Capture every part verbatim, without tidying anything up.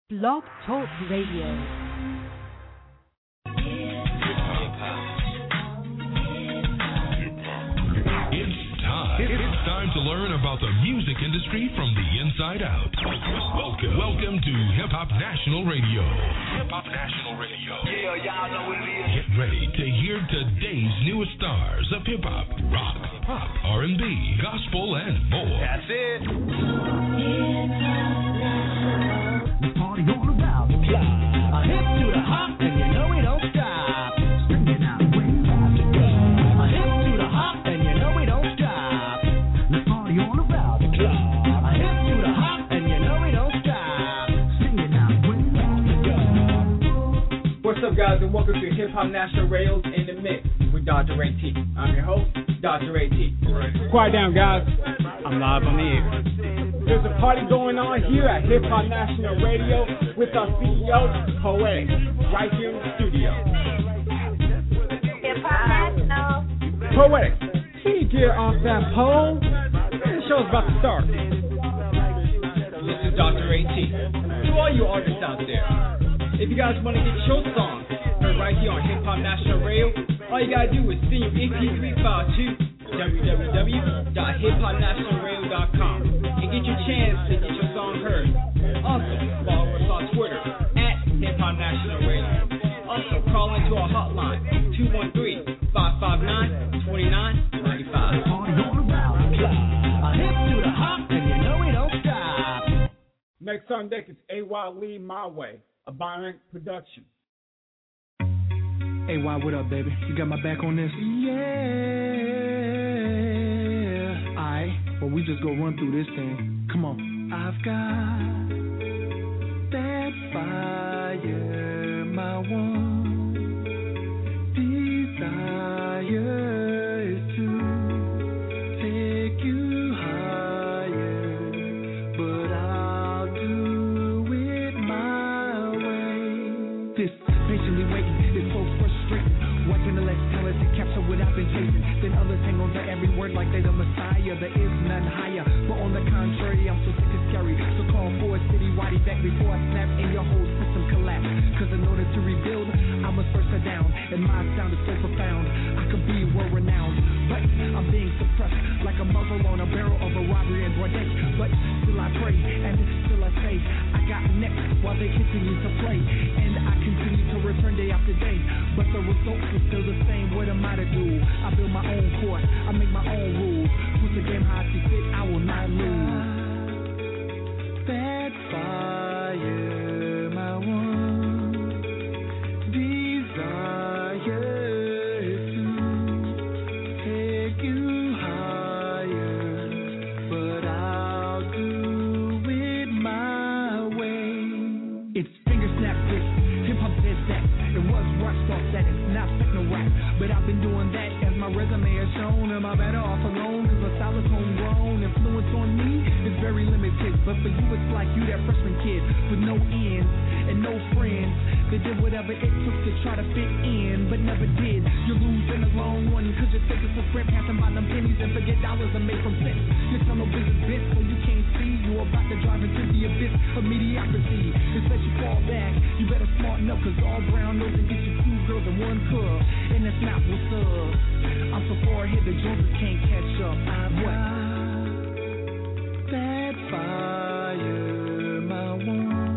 Blog Talk Radio. It's time to learn about the music industry from the inside out. Welcome, welcome to Hip Hop National Radio. Hip Hop National Radio. Yeah, y'all know what it is. Get ready to hear today's newest stars of hip hop, rock, pop, R and B, gospel, and more. That's it. The party all around the clock. A hip to the hop, and you know we don't stop. Singing out way out to go. A hip to the hop, and you know we don't stop. The party all around the clock. A hip to the hop, and you know we don't stop. Singing out way out to go. What's up, guys, and welcome to Hip Hop National Radio's In the Mix with Doctor A T. I'm your host, Doctor A T. Quiet down, guys. I'm live on the air. There's a party going on here at Hip Hop National Radio with our C E O, Poetic, right here in the studio. Hip Hop National. Poetic, can you get off that pole? The show's about to start. This is Doctor A T. To all you artists out there, if you guys want to get your song heard right here on Hip Hop National Radio, all you gotta do is send your M P three file to w w w dot hip hop national radio dot com and get your chance to get your song heard. Also, follow us on Twitter at Hip Hop National Radio. Also, call into our hotline two one three, five five nine, two nine nine five. Party all around the clock. A hip to the hop, and you know we don't stop. Next on deck is A Y Lee My Way, a Byron production. Hey, Y, what up, baby? You got my back on this? Yeah. Alright, well, we just go run through this thing. Come on. I've got that fire, my one desire is to take you higher, but I'll do it my way. This patiently waiting is so frustrating. Watching the less talented capture what I've been chasing. Then others hang on to every word like they the Messiah. There is none higher, but on the contrary, I'm so sick and scary. So call for a city-wide event before I snap and your whole system collapse. Cause in order to rebuild, I must first her down. And my sound is so profound, I could be world-renowned. But I'm being suppressed like a muzzle on a barrel of a robbery in broad day. But still I pray, and still I say, I got next while they continue to play. And I continue to return day after day. But the results are still the same. What am I to do? I build my own court, I make my own rules. Put the game how I see fit, I will not lose. That fire, my one desire is to take you higher, but I'll do it my way. It's finger snap this, hip hop did that. It was rushed off that, it's not techno rap, but I've been doing that as my resume has shown. Am I better off alone? Cause my style is homegrown. Influence on me is very limited, but for you it's like you that freshman kid with no ends and no friends. They did whatever it took to try to fit in, but never did. You lose in the long run, cause you're taking for sprint, passing by them pennies and forget dollars are made from cents. Your tunnel vision bit, so you can't see. You're about to drive into the abyss of mediocrity. It's that you fall back, you better smarten up, cause all brown nose and get you two girls in one cup, and that's not what's up. I'm so far ahead, the Joneses can't catch up. I'm what? That fire, my one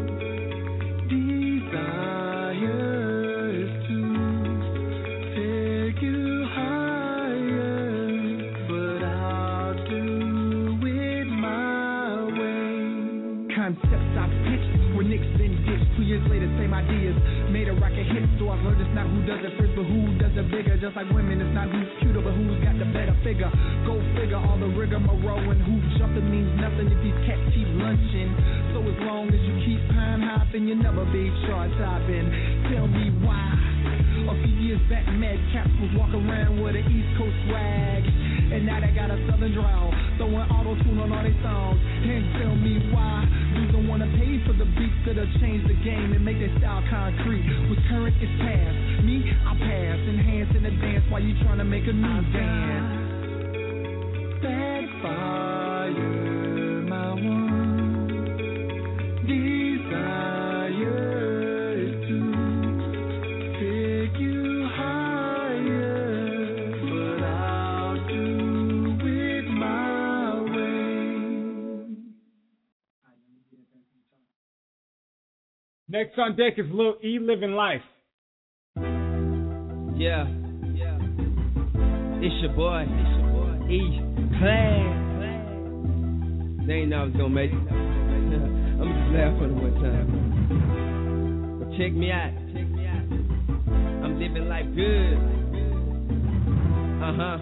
desire is to take you higher, but I'll do it my way. Concepts I've pitched were nixed and ditched. Two years later, same ideas made a rocket hit. So I've learned it's not who does it first, but who does it bigger. Just like women, it's not who's cuter, but who's got the better figure. Go figure, all the rigmarole and who jumping means nothing if these cats keep lunching. So as long as you keep pine hopping, you never be chart topping. Tell me why. A few years back, Mad Caps was walking around with an East Coast swag, and now they got a Southern drawl, throwing auto-tune on all their songs. And tell me why dudes don't wanna pay for the beats that'll change the game and make their style concrete. What's current is past. Me, I pass, enhance and advance while you trying to make a new dance. That fire, my one desire. Next on deck is Lil E Living Life. Yeah, yeah. It's your boy, it's your boy, E Class. They ain't know I was gonna make it. I'm just laughing one time. But check me out. Check me out. I'm living life good. Uh huh.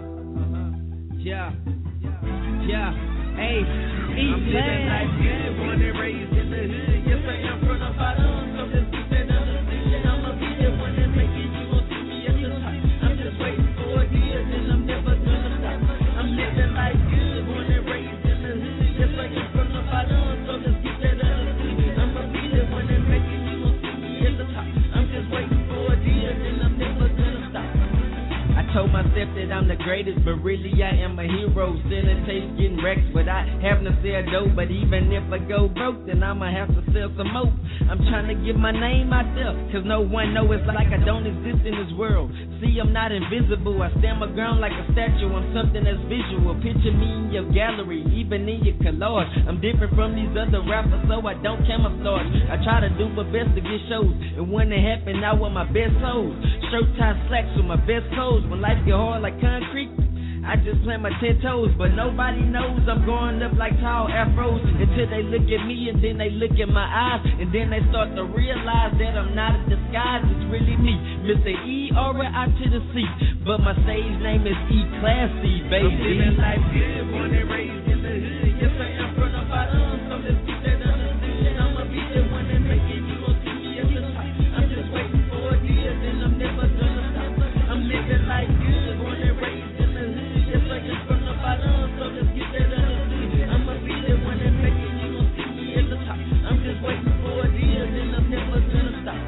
Yeah. Yeah. Hey. E I'm living life good. Born and raised in the hood. Yes, I am from the bottom. So just keep that understanding. I'ma be the one that make it. You gon' see me at the top. I'm just waiting for a deal, and I'm never gonna stop. I'm living life good. Born and raised in the hood. Yes, I am from the bottom. So just keep that understanding. I'ma be the one that make it. You gon' see me at the top. I'm just waiting for a deal, and I'm never gonna stop. I told myself that I'm the greatest, but really I am a hero. Selling tapes, getting wrecked, but I happen to sell dope. But even if I go broke, then I'ma have to sell some more. I'm trying to get my name out there, cause no one know it's like I don't exist in this world. See, I'm not invisible, I stand my ground like a statue. I'm something that's visual, picture me in your gallery, even in your collage. I'm different from these other rappers, so I don't camouflage. I try to do my best to get shows, and when it happen, I wear my best clothes. Shirt tie slacks with my best clothes. When life get hard like concrete, I just plant my ten toes, but nobody knows I'm growing up like tall afros until they look at me and then they look at my eyes and then they start to realize that I'm not a disguise. It's really me, Mister E R I to the C, but my stage name is E Classy, baby. I'm living life good, born and raised in the hood. Yes, I am from the bottom, so let's keep that understood. I'ma be the one that make it. You gon' see me at the top. I'm just waiting for a deal, and I'm never gonna stop. I'm living life good, born and raised in the hood. Yes, I am from the bottom, so let's get that understood. I'ma be the one that make it. You gon' see me at the top. I'm just waiting for a deal, and I'm never gonna stop.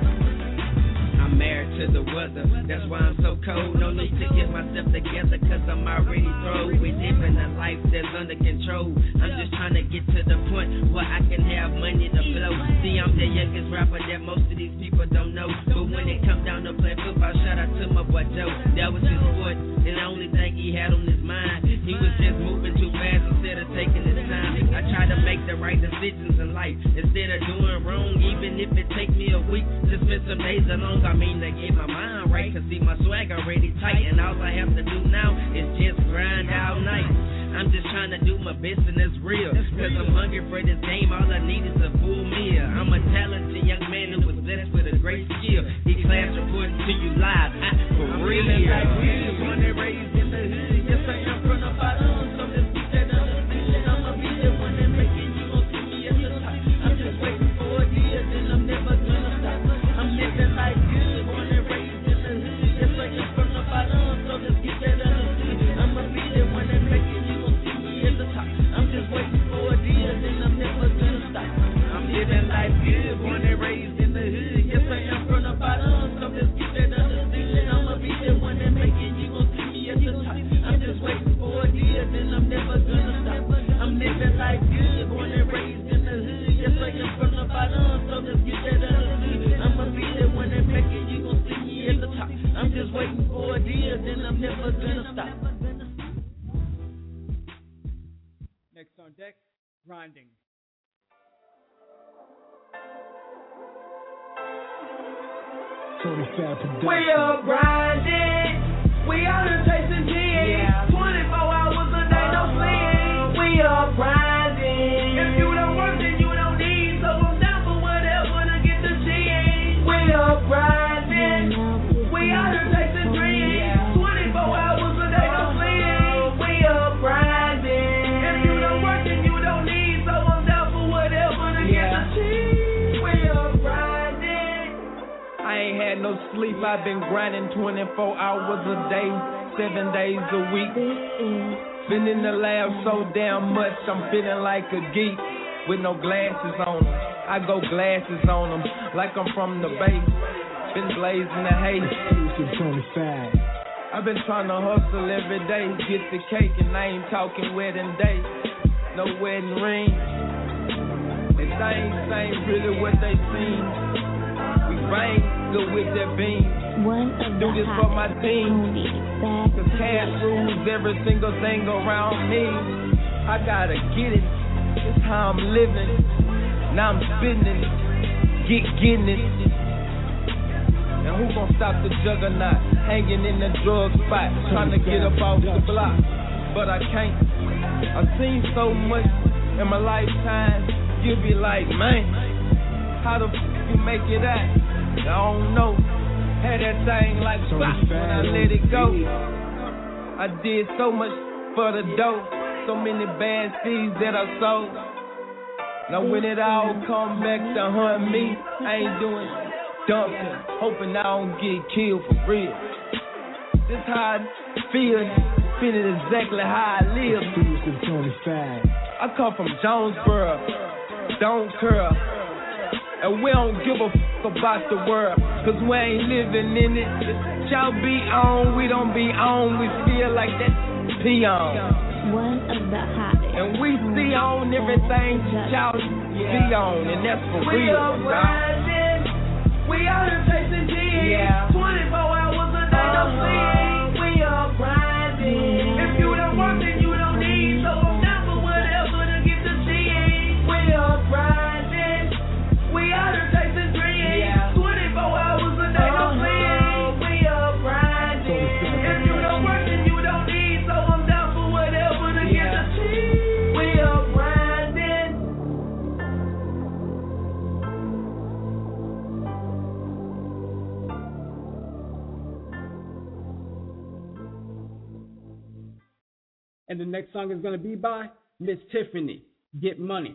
I'm married to the weather, that's why I'm so cold. No need to get myself together, cause I'm already through. We living a life that's under control. I'm just trying to get to the point where I can have money to flow. See, I'm the youngest rapper that most of these people don't know. But when it come down to play football, shout out to my boy Joe. That was his sport, and the only thing he had on his mind, he was just moving too fast instead of taking his time. I try to make the right decisions in life instead of doing wrong, even if it take me a week to spend some days alone. I mean to get my mind right, cause see my swag already tight, and all I have to do now is just grind all night. I'm just trying to do my best, and that's real, cause I'm hungry for this game. All I need is a full meal. I'm a talented young man who was blessed with a great skill. E-Class reporting to you live, I, for real. Like real, born and raised in the hood. Yes, I am from the bottom, so let's keep that understood. I'ma be the one that make it. You gon' see me at the top. I'm just waiting for a deal, and I'm never gonna stop. I'm living life good, born and raised in the hood. Yes, I am from the bottom, so let's keep that understood. I'ma be the one that make it. You gon' see me at the top. I'm just waiting for a deal, and I'm never gonna stop. I'm living life good, born and raised in the hood. Yes, I am from the bottom, so let's keep that understood. I'ma be the one that make it. You gon' see me at the top. I'm just waiting for a deal, and I'm never gonna stop. I'm living life good, born and raised in the hood. Yes, I am from the bottom, so let's get that understood. I'ma be the one that make it. You gon' see me at the top. I'm just waiting for a deal, and I'm never gonna stop. Next on deck, Grinding. Tony Fab Production. We are grinding. We out here chasing G. Yeah. twenty-four hours a day, no sleep. We are grinding. If you don't work, then you don't need. So I'm down for whatever to get the cheese. We are grinding. We out here chasing dreams. Yeah. twenty-four hours a day, no sleep. We are grinding. If you don't work, then you don't need. So I'm down for whatever to yeah. get the cheese. We are grinding. I ain't had no sleep, I've been grinding twenty-four hours a day, seven days a week. Been in the lab so damn much, I'm feeling like a geek with no glasses on them. I go glasses on them like I'm from the Bay. Been blazing the hay. Tony Fab. I've been trying to hustle every day, get the cake, and I ain't talking wedding day. No wedding ring. And things ain't really what they seem. We bang good with that beam. One of do the this for my team. Cause cash rules every single thing around me. I gotta get it. It's how I'm living. Now I'm spending it. get getting it. And who gon' stop the juggernaut? Hanging in the drug spot, trying to get up off the block, but I can't. I've seen so much in my lifetime. You be like, man, how the f you make it out? I don't know. Had that thing like stop when I let it go. I did so much for the dough, so many bad seeds that I sowed. Now when it all come back to hunt me, I ain't doing dumping, hoping I don't get killed for real. This how I feel, feeling exactly how I live. I come from Jonesboro, don't curl, and we don't give a f about the world, cause we ain't living in it. Y'all be on, we don't be on, we feel like that peon. One of the hottest. And we see on everything y'all be on, and that's for we real. Up rising, we out here chasing G. Yeah. twenty-four hours a day, no sleep. We up grinding. If you don't work, then you don't need. So I'm down for whatever to get the G. We up grinding, we out here chasing dreams. Yeah. twenty-four hours a day, no sleep. We up grinding. If you don't work, then you don't need. So I'm down for whatever to get the G. We up grinding. And the next song is going to be by Miss Tiffany, Get Money.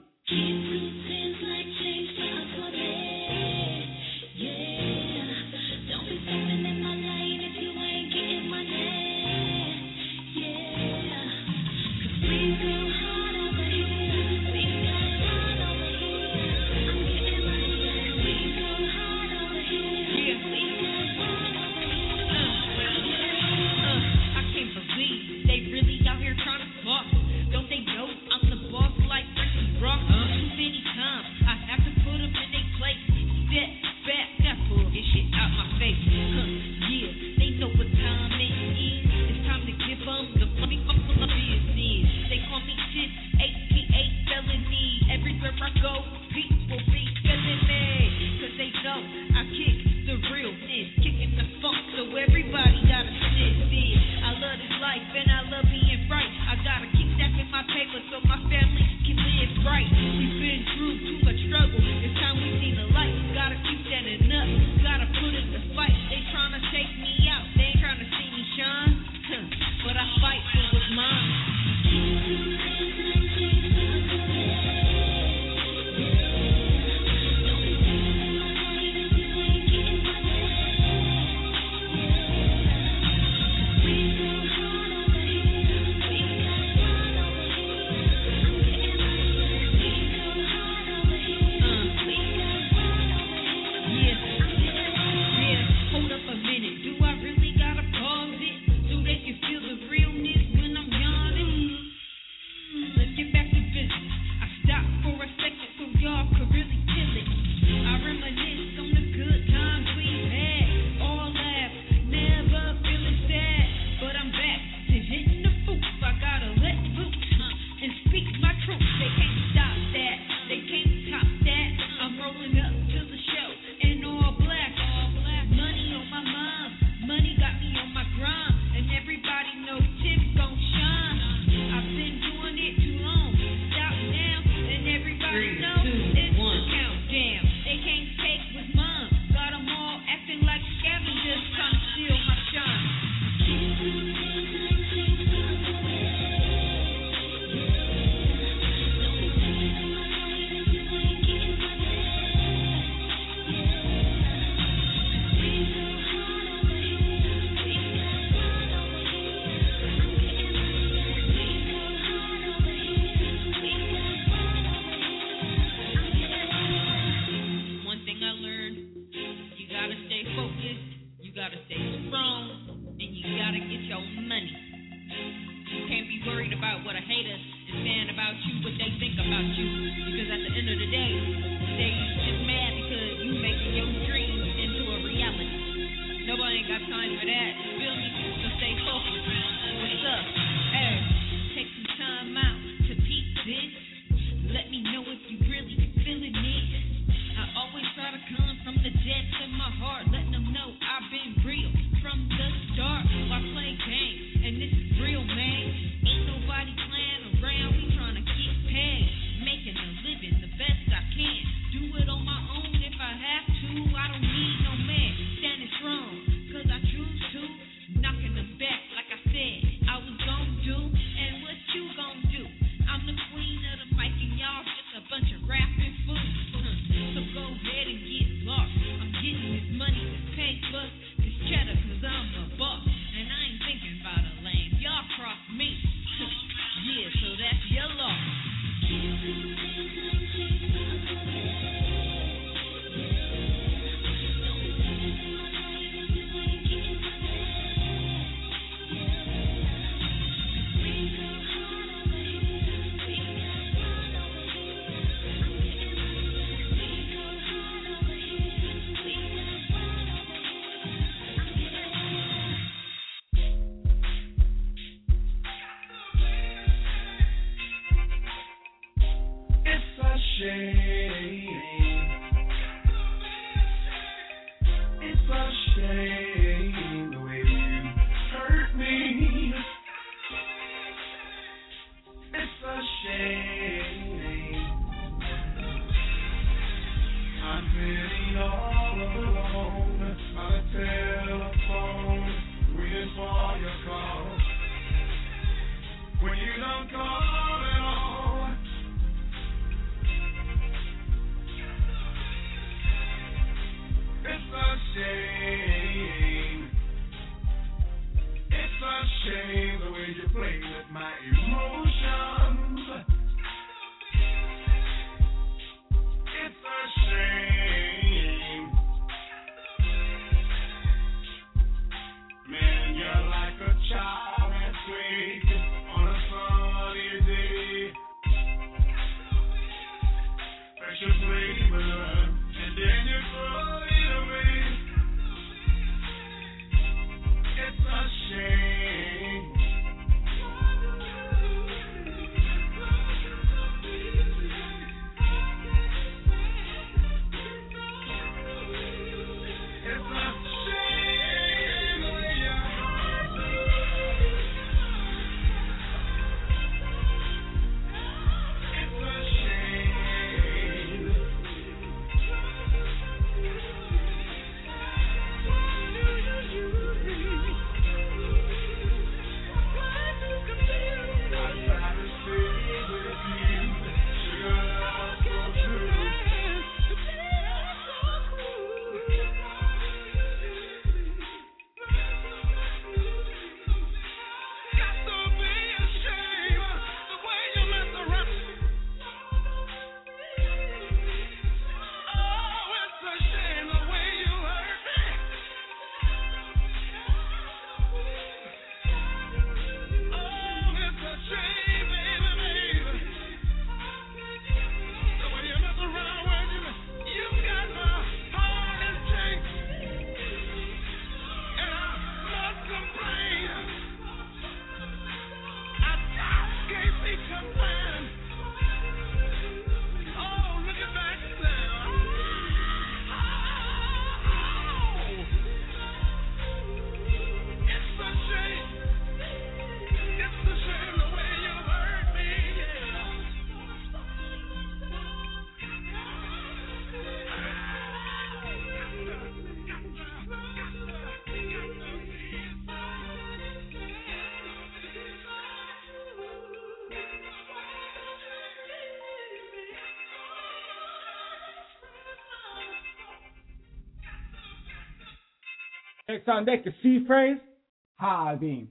Next on deck is C-Phrase, Hardin.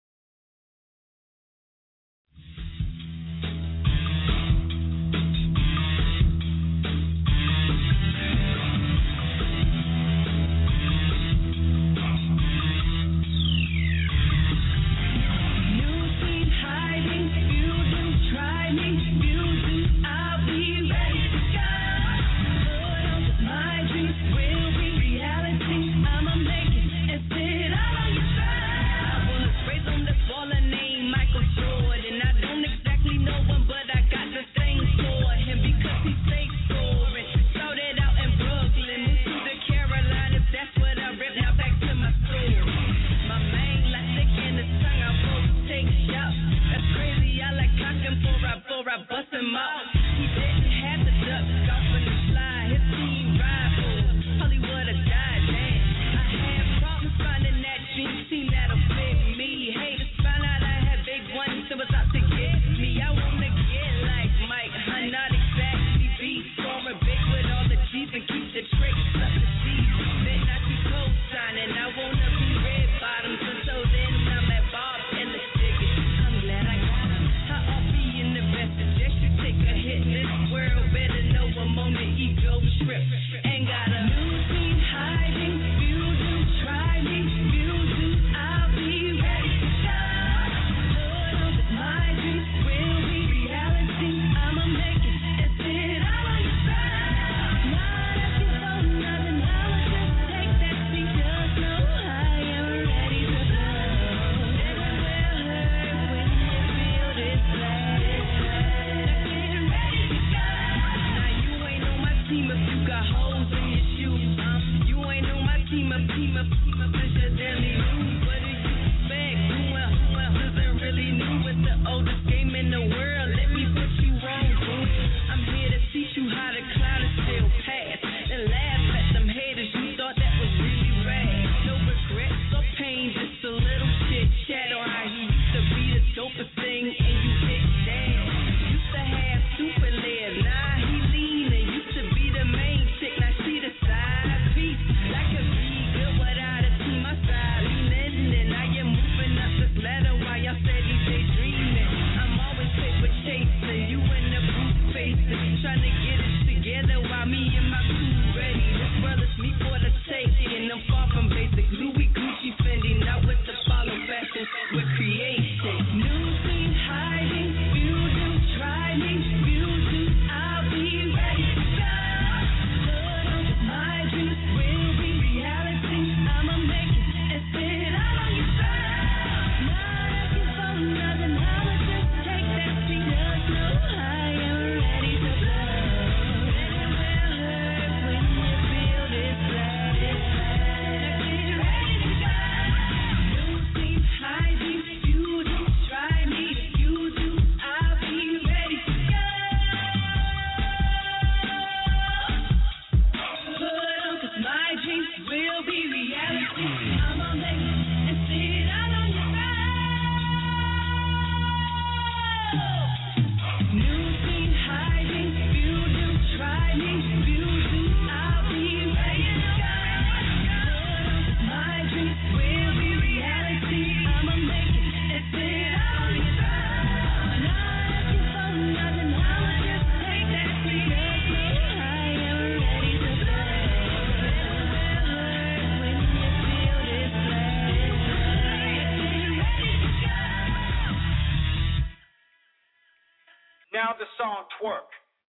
Now the song Twerk.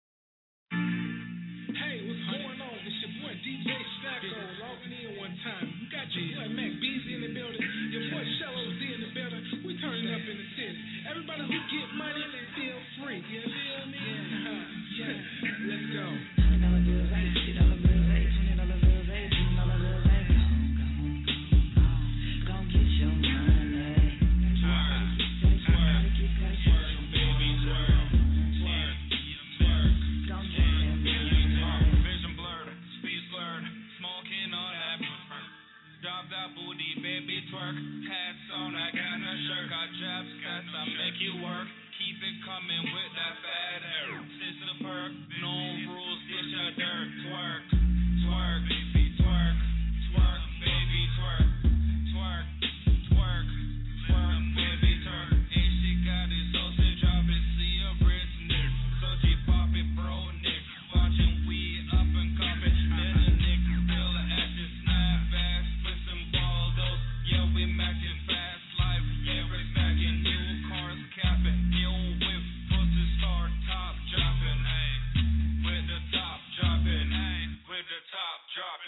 Hey, what's going on? It's your boy D J Snacko logging in one time. You got your boy Mac Beezy in the building. Your boy Shello Z in the building. We turning up in the city. Everybody who get money, feel free. You feel me? Yeah. Let's go. twenty dollar bills, eighty dollar bills, twenty dollar bills, eighteen dollar bills, don't get your money. Baby twerk, hats on, I got a shirt, got jab stats, I make you work, keep it coming with that fat hair, sister perk, no rules, get your dirt, twerk, twerk, baby twerk, twerk, baby twerk.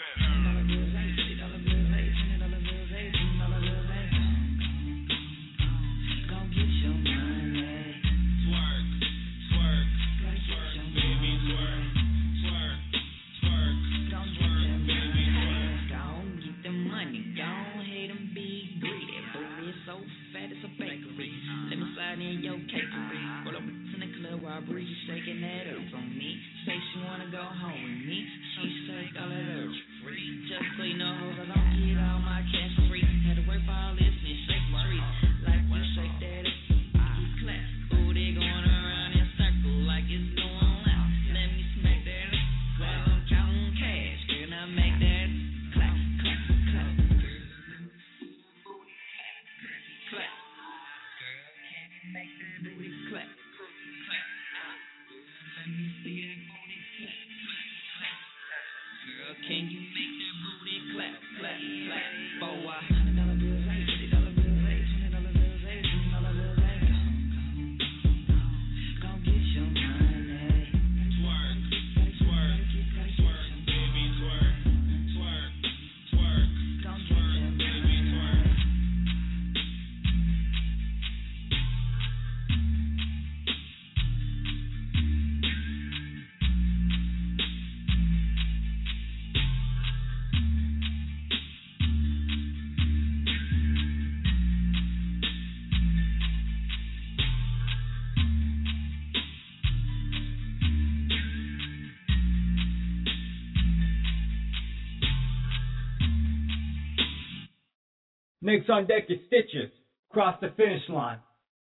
Next on deck is Stitches, Cross the Finish Line.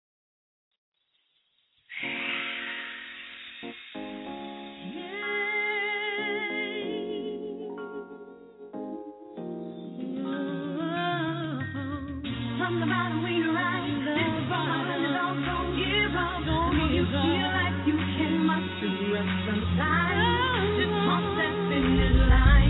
From the bottom we rise, this is for my underdogs, don't give up. When you feel like you can muster up sometimes, just cross that finish line.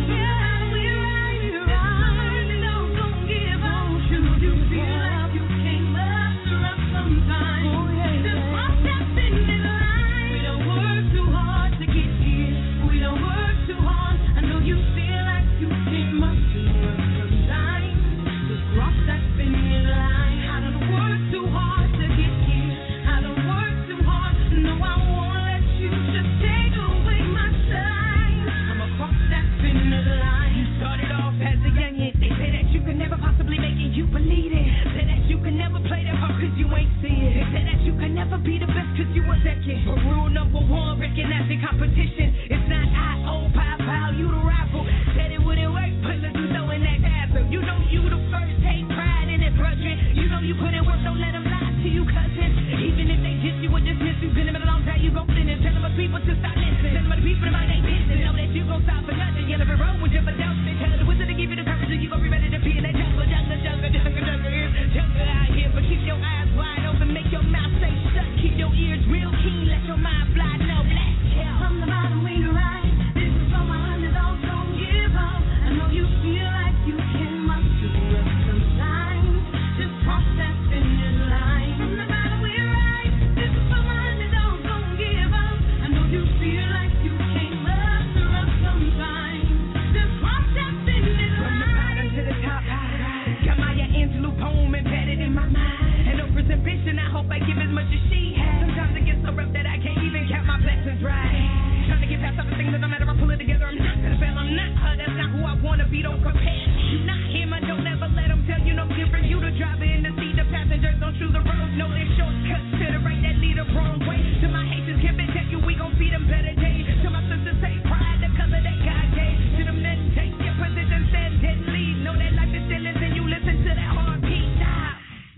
Be the best cause you a second. But rule number one, recognize the competition. It's not I O, pow, pow, you the rival. Said it wouldn't work, but look who's throwing that tassel. You know you the first, take pride in it, brethren. You know you put in work, don't let them lie to you, cousin. Even if they diss you or dismiss you, been in a long time, you gon' finish. Tell them other people to stop listening. Tell them other people about they business. Know that you gon' stop for nothing. You'll never roll with your adults. Tell the wizard to give you the courage, and you gon' be ready to be in that jungle, jungle, jungle, jungle, jungle, jungle out here. But keep your eyes wide open, make your mouth stay shut. Keep your ears real keen, let your mind fly, no black tail. From the bottom we rise, this is for my underdogs, don't give up. I know you feel like you can muster up sometimes, just cross that finish line. From the bottom we rise, this is for my underdogs, don't give up. I know you feel like you can muster up sometimes, just cross that finish line. From the bottom to the top, got Maya Angelou poem embedded in my mind. And over ambition, I hope I give as much as she has. Sometimes it gets so rough that I can't even count my blessings right. Trying to get past other things that no matter I pull it together, I'm not gonna fail, I'm not her. That's not who I wanna be, don't compare. You not him, I don't ever let them tell you no different. You the driver in the seat, the passengers don't choose the road. No, there's shortcuts to the right that lead the wrong way. To my Haitians, can't tell you we gon' feed them better days. To my sisters, say pride, the color that God gave. To them that take your position, stand dead and lead. Know that life is still and you listen to that heartbeat. Stop.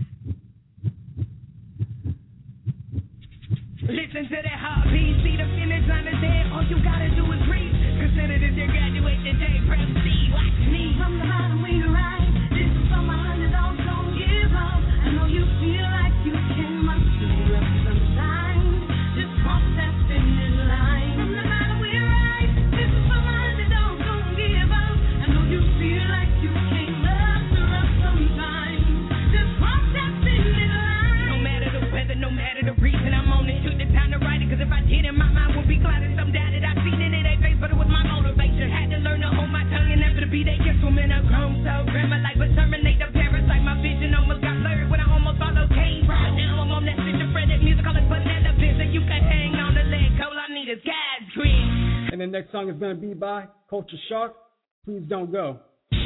Listen to that heartbeat, see the finish line is there. All you gotta do is reach. Consider this your graduation day. Press C, watch me. From the bottom we rise. This is for my underdogs, don't give up. I know you feel like you can song is going to be by Culture Shark. Please don't go.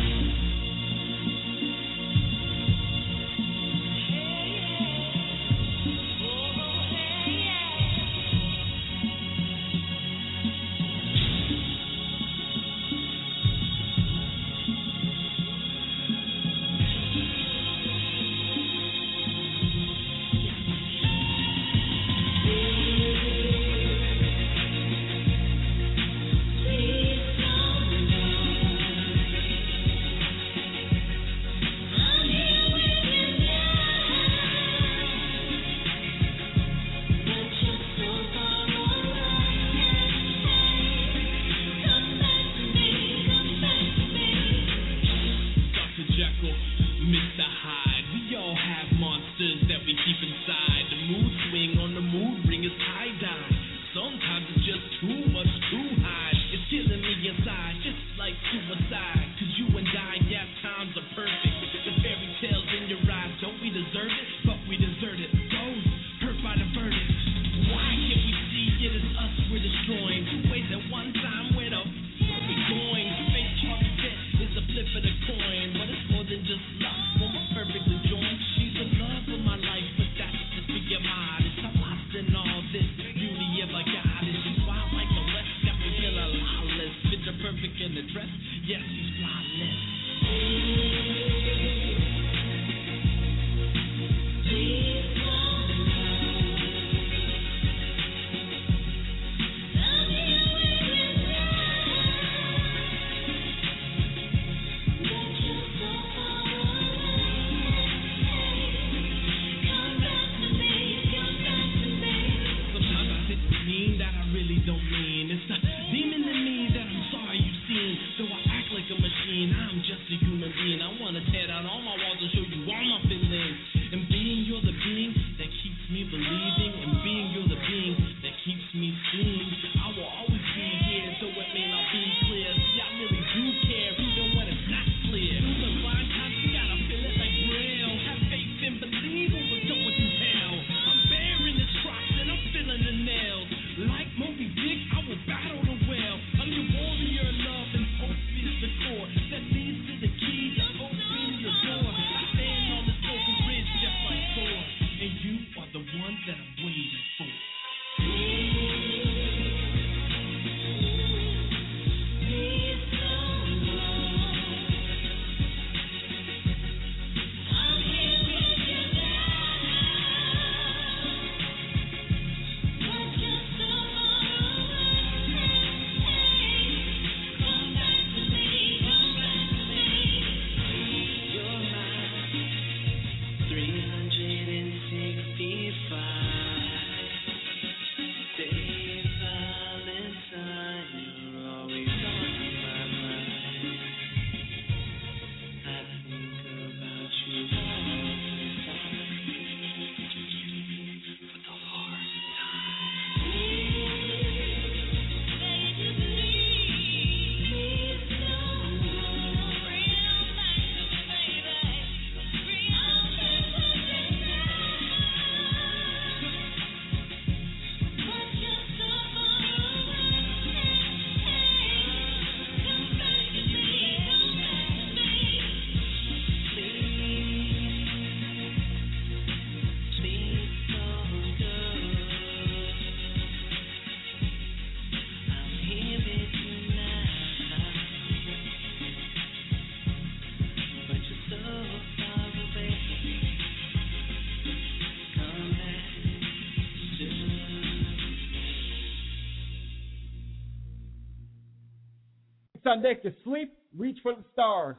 Sunday to sleep, reach for the stars.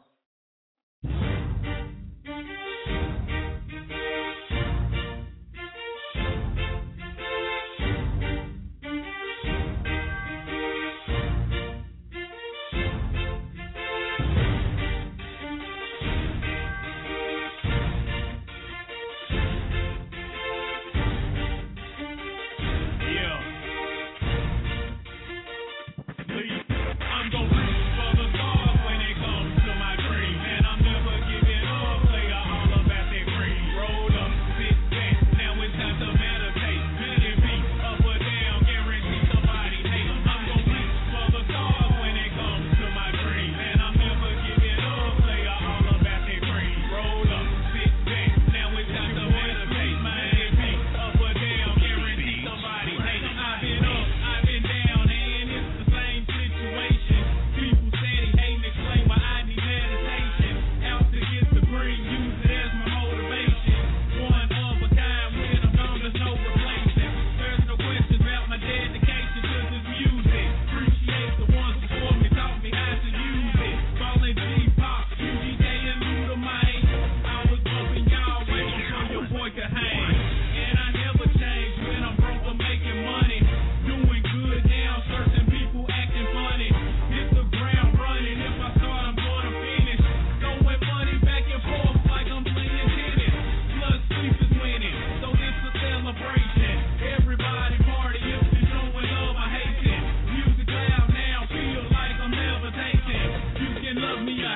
I'm gonna reach for the stars when it comes to my dream, and I'm never giving up.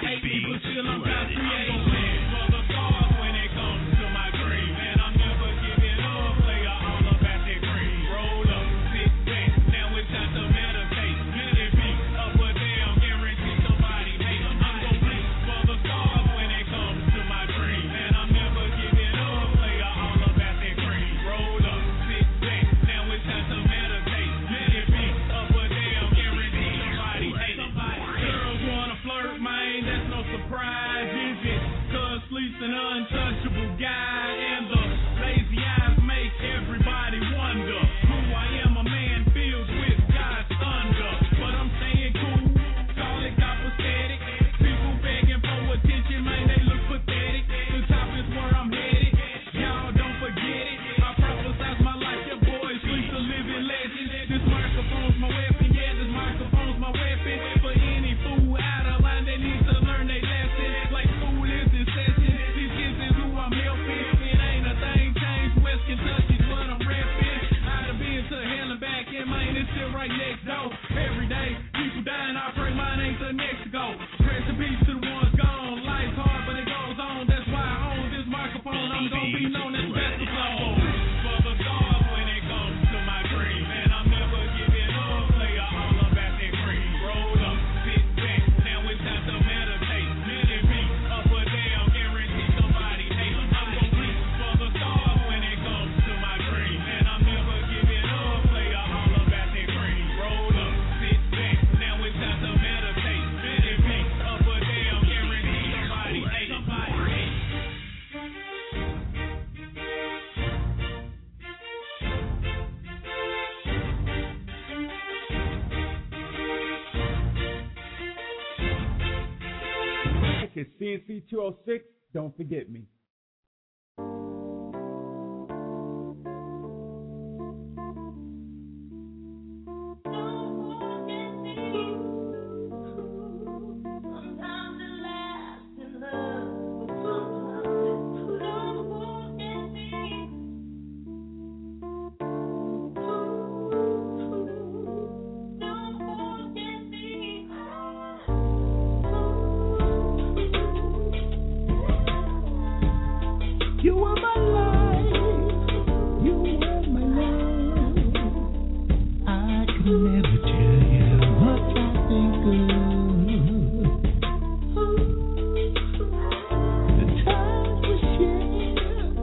hate me, but still I'm trying to create. I'm gon' plan for the stars when it comes to my dream. And I'm never giving up, player all up at that cream. Roll up, sit back, now it's time to meditate. Let it be up or down, guarantee somebody hate. I'm gon' plan for the stars when it comes to my dream. And I'm never giving up, player all up at that cream. Roll up, sit back, now it's time to meditate. Let it be up or down, guarantee somebody hate. Girls wanna flirt, man, that's no surprise, is it? Cause Sleep's an untouchable guy, and the lazy eyes make everybody wonder who I am, a man filled with God's thunder. But I'm staying cool, call it copacetic. People begging for attention, man, they look pathetic. The top is where I'm headed, y'all don't forget it. I prophesize my life, your boy Sleep's a living legend. This microphone's my weapon, yeah, this microphone's my weapon. For any fool out of line, they need to learn their lesson. Like school is in session, these kids is who I'm helping. It ain't a thing changed, West Kentucky's what I'm repping. I'd have been to hell and back, and man, it's still right next door. Every day, people dying, I pray mine ain't the next to go. Rest in peace to the ones gone. Life's hard, but it goes on. That's why I own this microphone. I'm gonna be known as the best of flow. For the stars when it comes to my dream. And I'm never giving up, player all up at that cream. Roll up, sit back, now it's time to meditate. Let it be up or down, guarantee somebody hate. I'm gon' reach for the stars when it comes to my dream. And I'm never giving up, player all up at that cream. Roll up, sit back, now it's time to meditate. Let it be up or down, guarantee somebody hate. Somebody hate. It's C N C two oh six. Don't forget me. You were my life, you were my love. I can never tell you what I think of. The times we shared.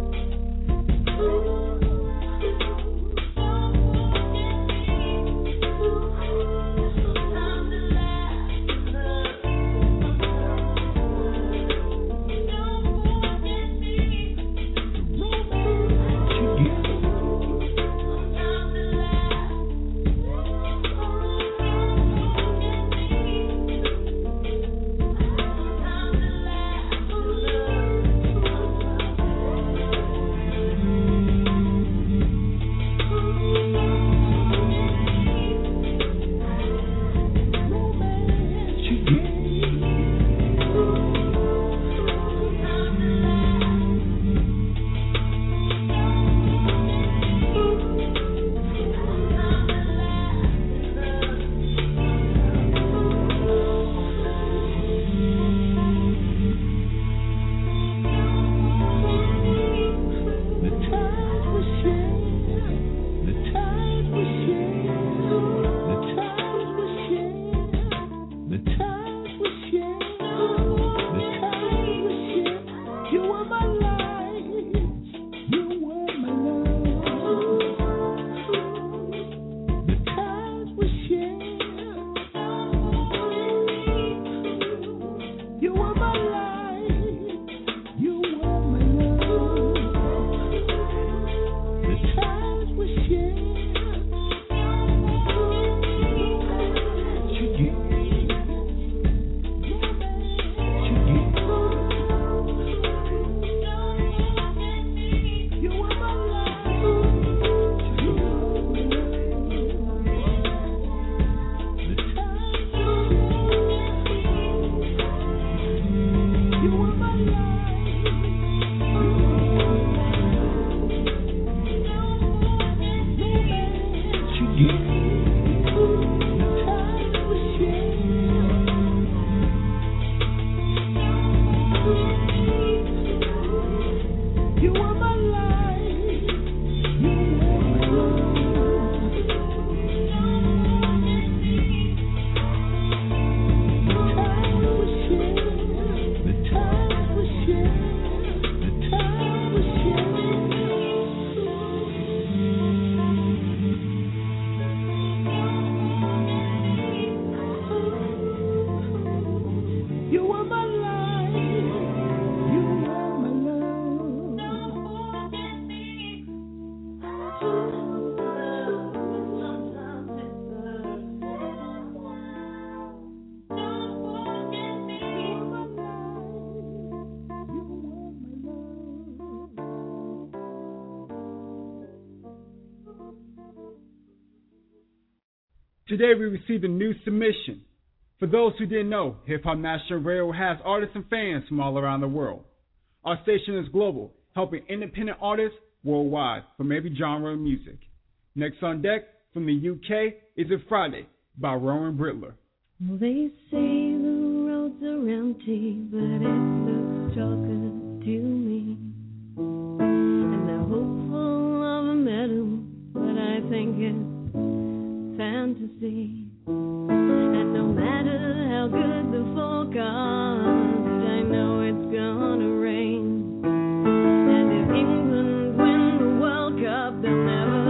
Today we received a new submission. For those who didn't know, Hip Hop National Radio has artists and fans from all around the world. Our station is global, helping independent artists worldwide from every genre of music. Next on deck from the U K is It Friday by Rowan Brittler. Well, they say the roads are empty, but it looks darker to me. And they're hopeful of a medal, but I think it's fantasy. And no matter how good the forecast, I know it's gonna rain. And if England win the World Cup, they'll never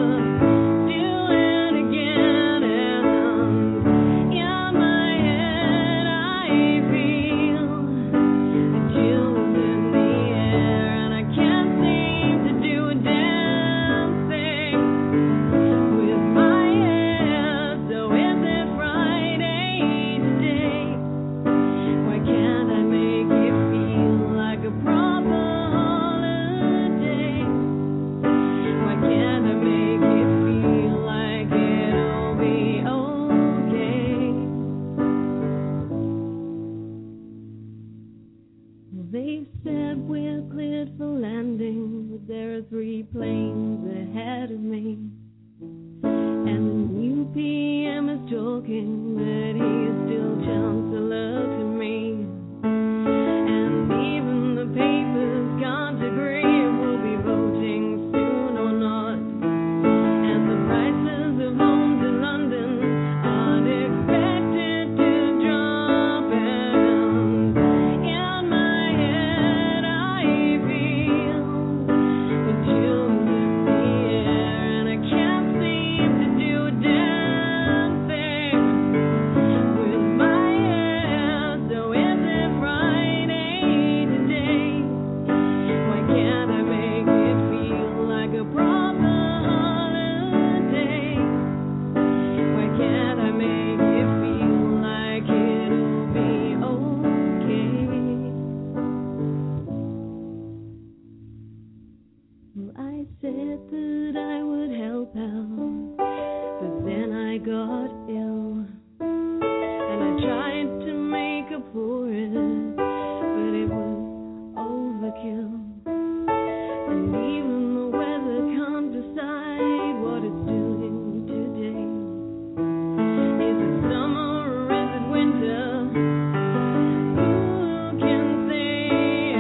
three planes ahead of me, and the new P M is talking that he is still chancellor to me, and even the papers can't agree if we'll be voting soon or not, and the prices of homes in London aren't expected to drop, and in my head I feel chills in the air, and I can't seem to do a damn thing with my hair. So is it Friday today? Why can't I make it feel like a proper holiday? Why can't I make it feel like it'll be okay? Well, I said that I would help out, but then I got ill, and I tried to make up for it, but it was overkill, and even the weather can't decide what it's doing today. Is it summer or is it winter? Who can say?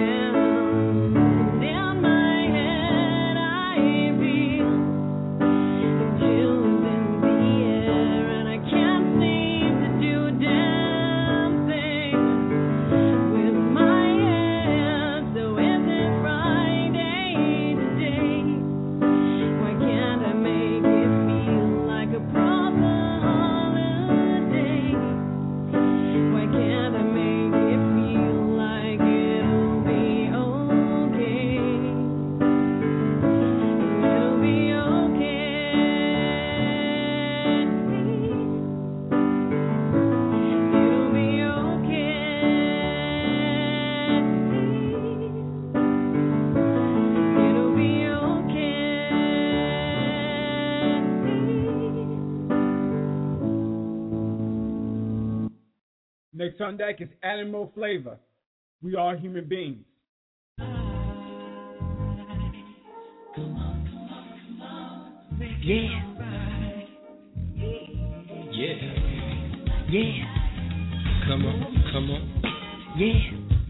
And in my head I feel chills in the air, and I can't seem to do a damn thing with my head. So is it Friday today? Why can't I make it feel like a proper holiday? Why can't I make it feel like it'll be okay? It'll be okay. It'll be okay. It'll be okay. Next on deck is Animal Flavor. We are human beings. Yeah. Yeah. Yeah. Come on, come on. Yeah.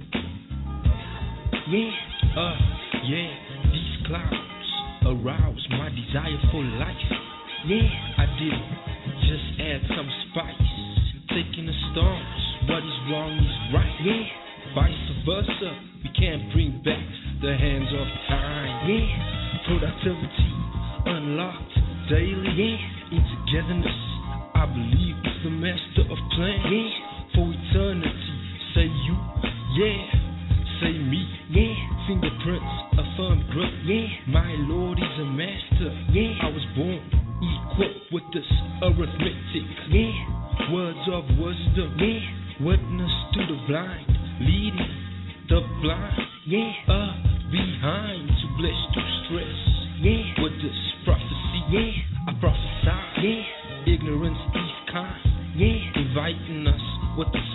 Yeah. Uh, yeah. These clouds arouse my desire for life. Yeah. I did just add some spice. Taking the storms, what is wrong is right. Yeah. Vice versa, we can't bring back the hands of time. Yeah. Productivity unlocked daily. Yeah. In togetherness, I believe it's the master of plan. Yeah. For eternity, say you, yeah. Say me, yeah. Fingerprints, a firm grip. Yeah. My Lord is a master. Yeah. I was born equipped with this arithmetic. Yeah. Words of wisdom. Yeah. Witness to the blind, leading the blind. Yeah. Uh, behind to bless to stress. Yeah. With this prophecy. Yeah. I prophesy. Yeah. Ignorance is kind.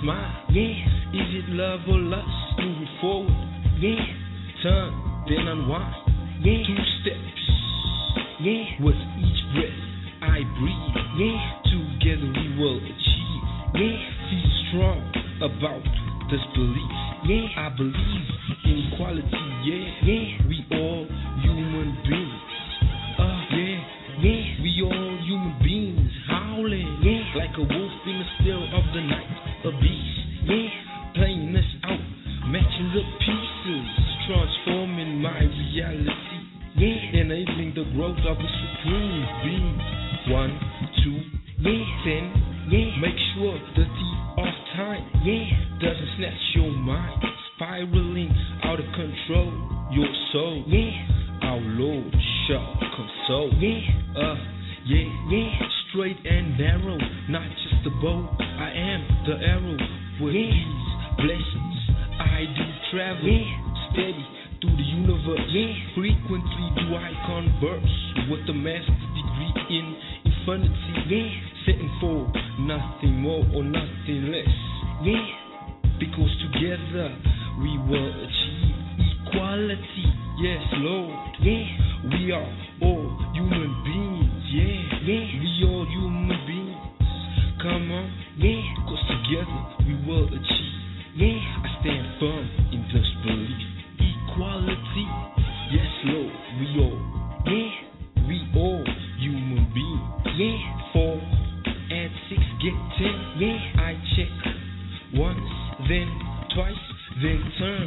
smile. Yeah. Is it love or lust? Moving forward. Yeah. Turn, then unwind. Yeah. Two steps. Yeah. With each breath I breathe. Yeah. Together we will achieve. Yeah. Feel strong about this belief. Yeah. I believe in equality. Yeah. Yeah. We all human beings. Uh, yeah. Yeah. We all human beings howling. Yeah. Like a wolf in the still of the night. A beast. Yeah. Playing us out. Matching the pieces. Transforming my reality. Yeah. Enabling the growth of a supreme being. One, two, yeah. Ten. Yeah. Make sure the thief of time. Yeah. Doesn't snatch your mind. Spiraling out of control. Your soul. Yeah. Our Lord shall console. Yeah. Uh, yeah. Yeah. Straight and narrow. Not just the bow. I am the arrow. With yeah. these blessings I do travel. Yeah. Steady through the universe. Yeah. Frequently do I converse with the master's degree in infinity. Yeah. Setting for nothing more or nothing less. Yeah. Because together we will achieve equality. Yes, Lord. Yeah. We are all human beings. Yeah. Yeah. We all human beings. Come on. Yeah. Because together we will achieve. Yeah. I stand firm in this belief. Equality. Yes, Lord. We all. Yeah. We all human beings. Yeah. Four and six get ten. Yeah. I check once, then twice, then turn.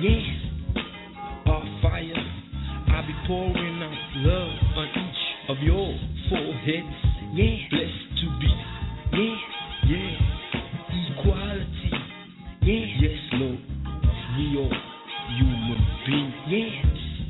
Yeah. Our fire. I'll be pouring out love on each of your foreheads. Yeah. Blessed to be. Yeah. Yeah. Equality. Yeah. Yes, Lord. We all human beings. Yeah.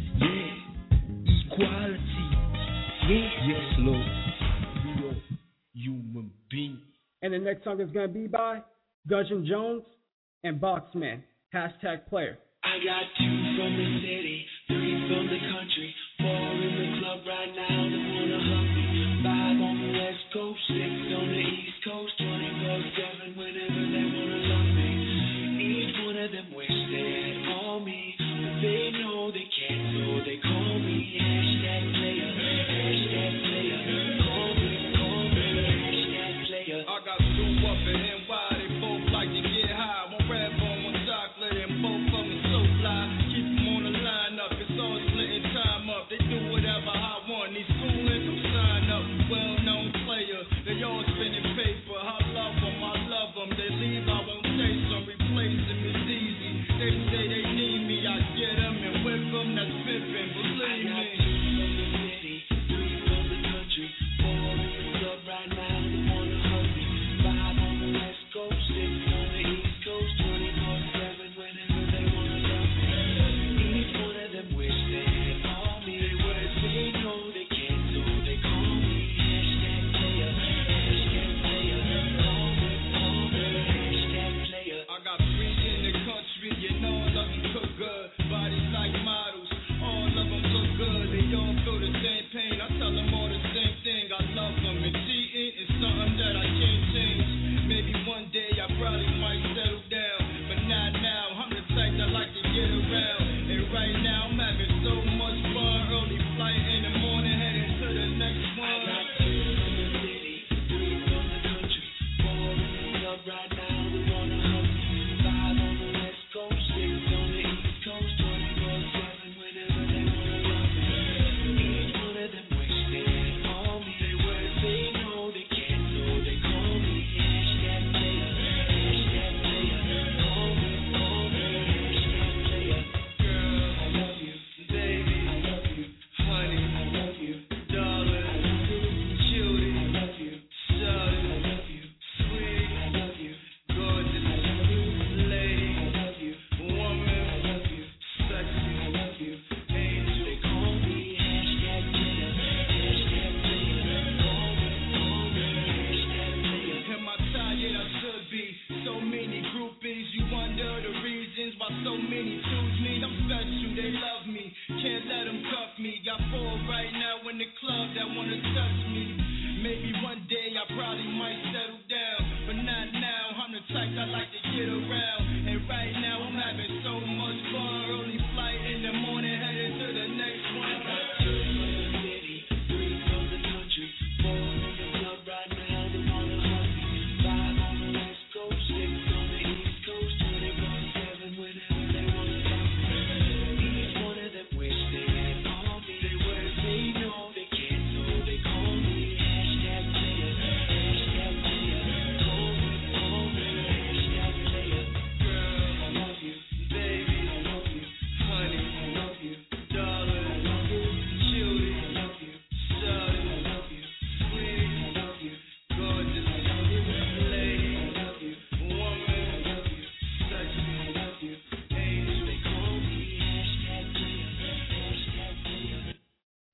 Yeah. Equality. Yeah. Yes, Lord. We all human beings. And the next song is going to be by Gudgeon Jones and Boxman. Hashtag player. I got two from the city, three from the country, four in the club right now that wanna hug me. Five on the west coast, six on the east coast, twenty-four seven whenever they wanna love me. Each one of them wish they had all me, but they know they can't, so they call me hashtag player, hashtag player. Call me, call me, hashtag player. I got two up in N Y, they both like to get high. One red bone, one chocolate, and both of them so fly. Keep them on the line up, it's all splitting time up. They do whatever I want, these schoolers who sign up. Well-known player, they all spending paper. I love them, I love them. They leave, I won't chase them. Replace them is easy. They say they need me, I get them and whip them. That's pimping, believe me. I got two from the city, three from the country, four in the club right now that wanna hug me. Five on the west coast, six on the east coast, twenty-four seven whenever they wanna love me. Each one of them wish they had all me. They words they know they can't, so they call me hashtag player, hashtag player. Call me, call me, hashtag player. I got three in the country and all of them cook good. Bodies like models, all of them look good. They all feel the same pain. I tell them all the same thing. I love them and cheating is something that I can't change. Maybe one day I probably might settle down, but not now. I'm the type that like to get around. And right now I'm having so much fun. Early flight in the morning, heading to the next one. I got two from the city, three from the country, four in the club right now that wanna hug me. Five on the west coast, six on the east coast, twenty-four seven whenever they wanna love me. Each one of them wish they had all me. They words they know they can't, so they call me hashtag player, hashtag player. Call me, call me, hashtag player. Girl, I love you, baby, I love you, honey, I love you, darling, I love you, cutie, I love you, shawty, I love you, sweet, I love you, gorgeous, I love you, lady, I love you, woman, I love you, sexy, I love you. angel. They call me hashtag player, hashtag player. Call me, call me, hashtag player. Am I tired? I should be. So many groupies, you wonder the reasons why so many choose me. I'm special, they love me. Can't let them cuff me. Got four right now in the club that wanna touch me. Maybe one day I probably might settle down, but not now. I'm the type that like to get around.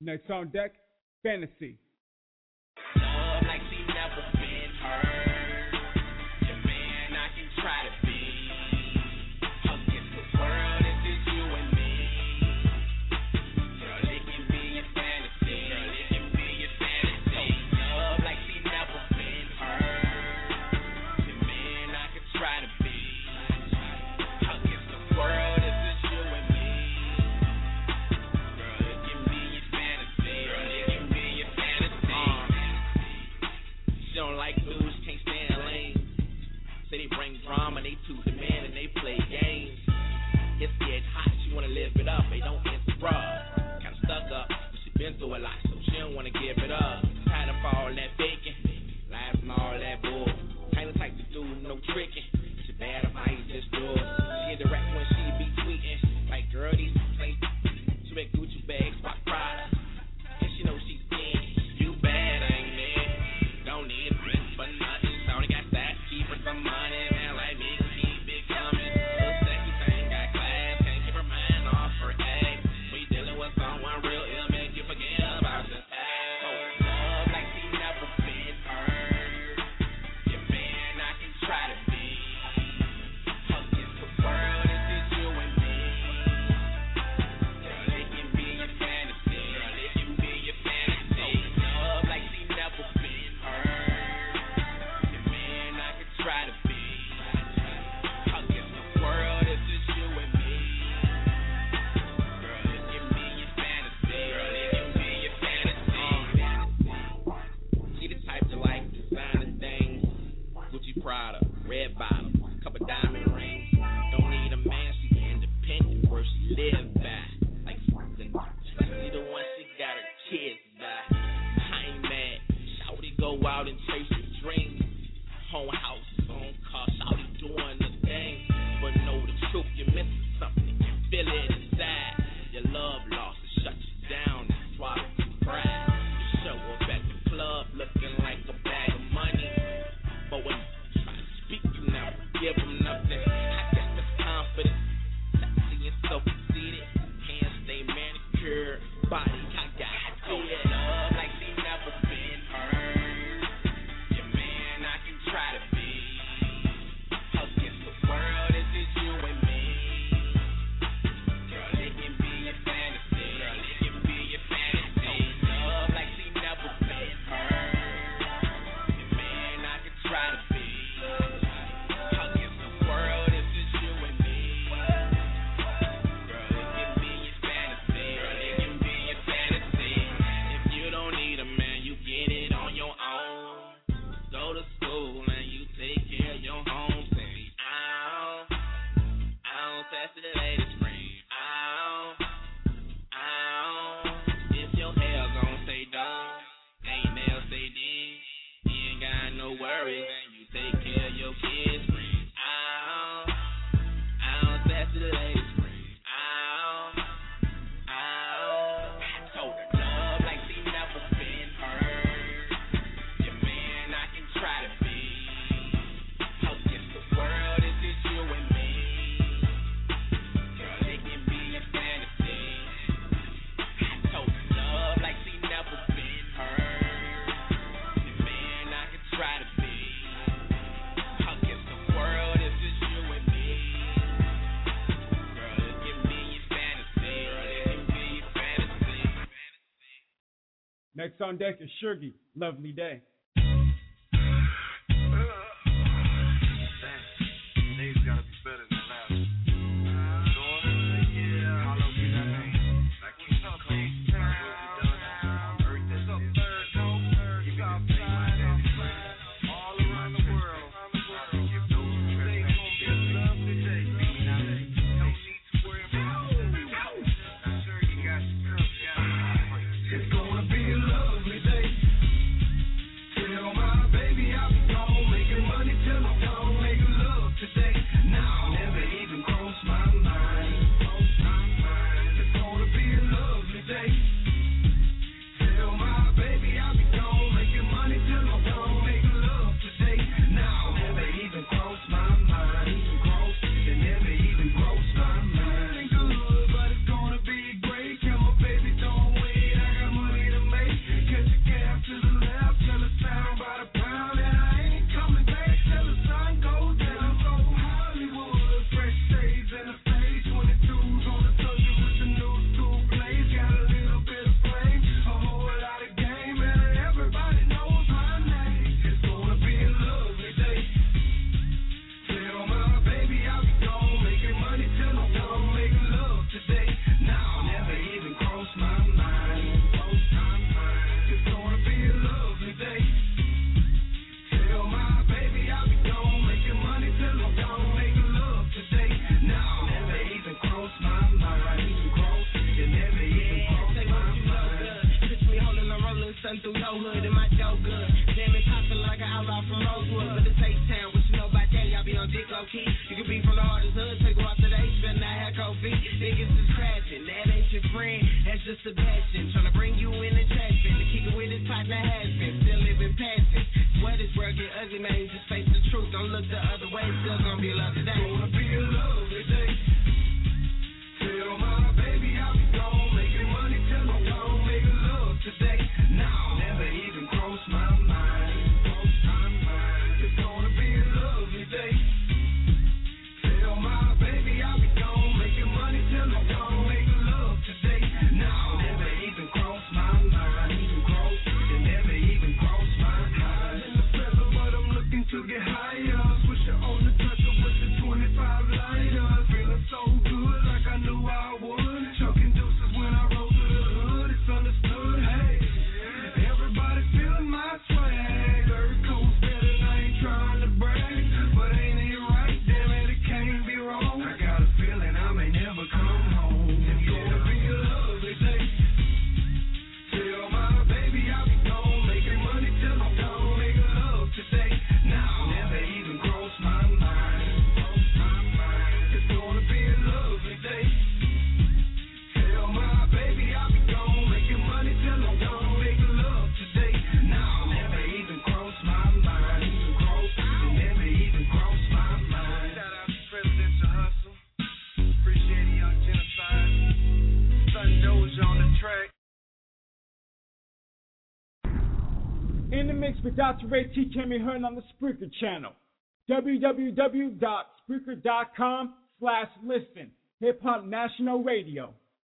Next on deck, Fantasy. Love like she never been hurt. The man I can try to be. Against the world, it's just you and me. Girl, it can be a fantasy. Girl, it can be a fantasy. Love like she never been hurt. The man I can try to be. Against the world, it's just you and me. Girl, it can be a fantasy. Girl, it can be a fantasy. She don't like dudes, can't stand lanes. Say they bring drama, they too demand and they play games. It's getting hot, she wanna live it up, they don't answer bruh. Kinda stuck up, but she been through a lot, so she don't wanna give it up. Tired of all that faking, lies and all that bull. Ain't the type to do no tricking. She bad if I ain't just do it. She direct when she be tweeting, like girl these things. She make Gucci bags, spot Prada, and she know she thin. You bad, ain't it? Don't need a dress for nothing. Shawty got that, keep her some money. Man like me, keep it coming. Little sexy thing, got class, can't keep her mind off her egg. We dealing with someone real ill, make you forget about the past. So love like she never been hurt. Your man I can try to be. Against the world, it's just you and me. Girl, it can be a fantasy. Girl, it can be a fantasy. Love like she never been hurt. Your man I can try to be. Against the world, it's just you and me. Girl, it can be a fantasy. Girl, it can be a fantasy. She the type to like designer things. Gucci Prada, red bottom, couple diamond rings. Don't need a man, she independent, where she live by. Like something, she the one she got her kids by. I ain't mad, shawty go out and chase your dreams. Home house, own car, shawty doing the thing. But know the truth, you're missing something, you feel it inside. Your love lost, it shut you down, and swallow your pride. You show up at the club looking like a bag of money. But when you try to speak, you never give them nothing. I guess that's confidence. Sexy and so conceited. Hands stay manicured. Body, I got it. Love like she never been hurt. Your man I can try to be. Against the world, it's just you and me. Girl, it can be a fantasy. Girl, it can be a fantasy. Love like she never been hurt. Your man I can try to be. Against the world, it's just you and me. Girl, it can be a fantasy. Girl, it can be a fantasy. If you don't need a man, you get it on your own. Go to school and you take care of your home. Say, ow, ow, that's the latest ring. Ow, ow. If your hair gon' stay done, ain't nails stay did. You ain't got no worries and you take care of your kids. Ring. Ow, ow, that's the latest ring. Ow, ow. I told her love like she never been hurt. Your man I can try to be. Against the world, it's just you and me. Girl, it can be a fantasy. I told her love like she never been hurt. Your man I can try to be. Against the world, it's just you and me. Girl, it can be a fantasy. Girl, it can be a fantasy. Next on deck is Shurgi, Lovely Day. Days gotta be better than last. Yeah, how low can that be? Like King Kong, what we done, earth that's up third coast. You got all around the world. Give those who trespass. They gon' be a lovely day. No need to worry about it. I'm sure you got your girl, got it. It's gonna be a lovely day. I'm out from Rosewood, but it's H-Town. What you know about that? Y'all be on dick low key. You can be from the hardest hood, take go out to the H, better not have cold feet. Niggas is crashing, that ain't your friend, that's just a passion. Tryna bring you in the trash bin, to kick it with his partner has been, still living past it. Swear this world get ugly, man, you just face the truth. Don't look the other way, still gonna be love today. Gonna be in love today. Tell my baby I'll be gone, making money till I'm gone, making love today. Now, never even cross my mind, cross my mind. It's gonna be a lovely day. Tell my baby I'll be gone, making money till I'm gone, making love today. Now, never even cross my mind, even cross, it never even cross my mind. In the present, but I'm looking to get higher. Switcher on the toucher with the twenty-five lighters, feeling so good like I knew I would. Chucking deuces when I roll to the hood, it's understood. Hey, everybody feeling my swag. Earth Coast better, and I ain't trying to brag, but ain't it right? Damn it, it can't be wrong. I got a feeling I may never come home. It's gonna be a lovely day. Tell my baby I'll be gone, making money till I'm gone, making love today. Now, never even cross my mind, cross my mind. It's gonna be a lovely day. Tell my baby I'll be gone, making money till I'm gone, making love today. Now, never even cross my mind, even cross, it never even cross my mind. Shout out to Presidential Hustle. Appreciate the young genocide. Sun Doja on the track. In the mix with Doctor Ray T can be heard on the Spreaker channel. www.spreaker.com slash listen. Hip Hop National Radio.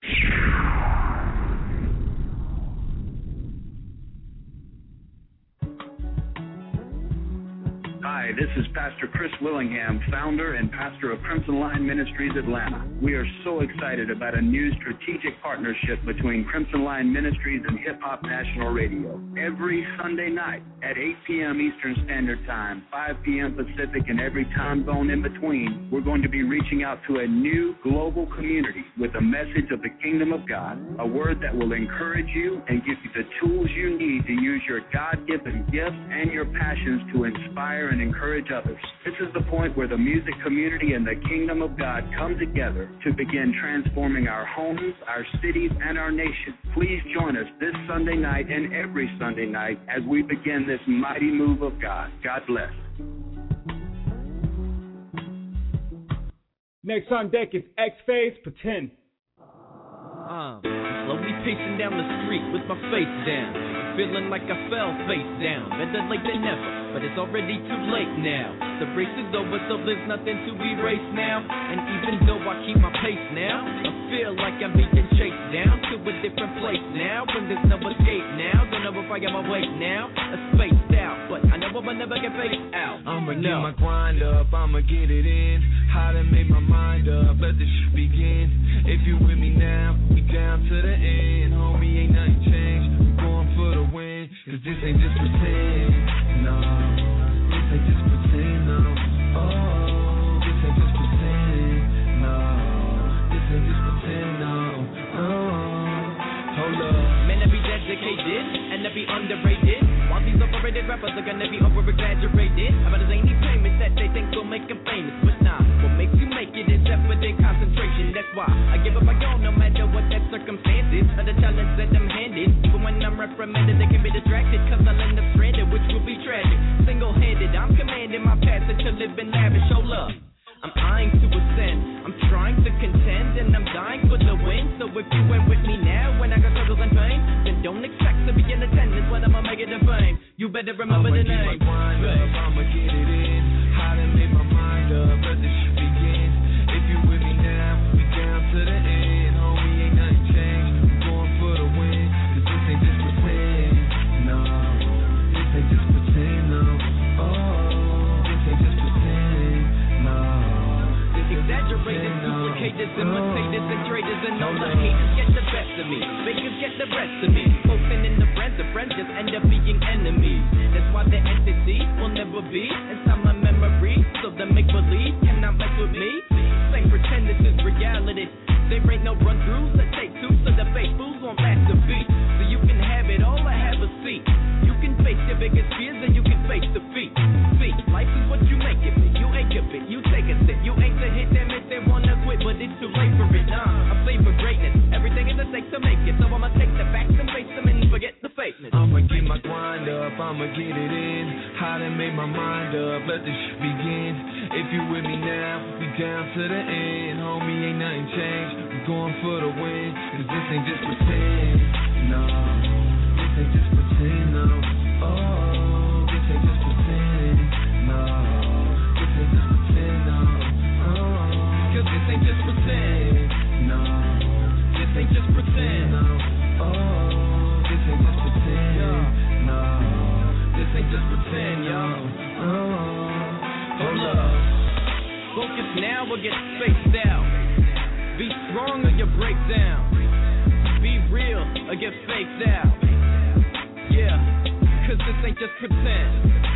Hi, this is Pastor Chris Willingham, founder and pastor of Crimson Line Ministries Atlanta. We are so excited about a new strategic partnership between Crimson Line Ministries and Hip Hop National Radio. Every Sunday night at eight p.m. Eastern Standard Time, five p.m. Pacific, and every time zone in between, we're going to be reaching out to a new global community with a message of the kingdom of God, a word that will encourage you and give you the tools you need to use your God-given gifts and your passions to inspire and encourage others. This is the point where the music community and the kingdom of God come together to begin transforming our homes, our cities, and our nation. Please join us this Sunday night and every Sunday night as we begin this mighty move of God. God bless. Next on deck is X-Phase Pretend. Uh, slowly pacing down the street with my face down, feeling like I fell face down. Better late than never, but it's already too late now. The race is over, so there's nothing to erase now. And even though I keep my pace now, I feel like I'm being chased down to a different place now. When there's no escape now, don't know if I got my weight now. A spaced out, but I know I'll never get phased out. I'ma no. get my grind up, I'ma get it in. How to make my mind up, let this shit begin. If you with me now, we down to the end. Homie, ain't nothing changed, we going for the win. Cause this ain't just pretend, no. This ain't just pretend, no. Oh, this ain't just pretend, no. This ain't just pretend, no. Oh, hold up. Man, I be dedicated and I be underrated. While these overrated rappers are gonna be over-exaggerated about the zany payments that they think will make them famous. But nah, what makes you make it is effort and concentration. That's why I give up my all no matter what the circumstances or the challenge that I'm handed. Even when I'm reprimanded, they can be distracted cause I'll end up stranded, which will be tragic. Single-handed, I'm commanding my passage to live in lavish. Show love. I'm eyeing to ascend, I'm trying to contend, and I'm dying for the win. So if you ain't with me now, when I got struggles and pain, then don't expect to be in attendance when I'ma make it to fame. You better remember I'ma the name. I'ma get my grind up, I'ma get it in. How to make my mind up, let this shit begin. If you with me now, we down to the end. Homie, ain't nothing changed, we going for the win. Cause this ain't just pretend, no. This ain't just pretend, no. Oh, this ain't just pretend, no. Exaggerated, duplicators, imitators, and traders, and all the haters get the best of me. Fakers get the rest of me. Posting in the friends, the friends just end up being enemies. That's why the entity will never be inside my memory. So the make believe cannot mess with me. Same pretend this is reality. There ain't no run throughs that take two, so the fake fools won't last a beat. So you can have it all or have a seat. You can face your biggest fears and you can face defeat. I'ma get it in. I done made my mind up, let this shit begin. If you with me now, we down to the end. Homie, ain't nothing changed, we going for the win. Cause this ain't just pretend, no. This ain't just pretend, no. Oh, this ain't just pretend, no. This ain't just pretend, no. Oh, cause this ain't just pretend, no. This ain't just pretend, no. Oh, this ain't just pretend, no. This ain't just pretend, yo. Oh, hold up. Focus now or get spaced out. Be strong or you break down. Be real or get faked out. Yeah, cause this ain't just pretend.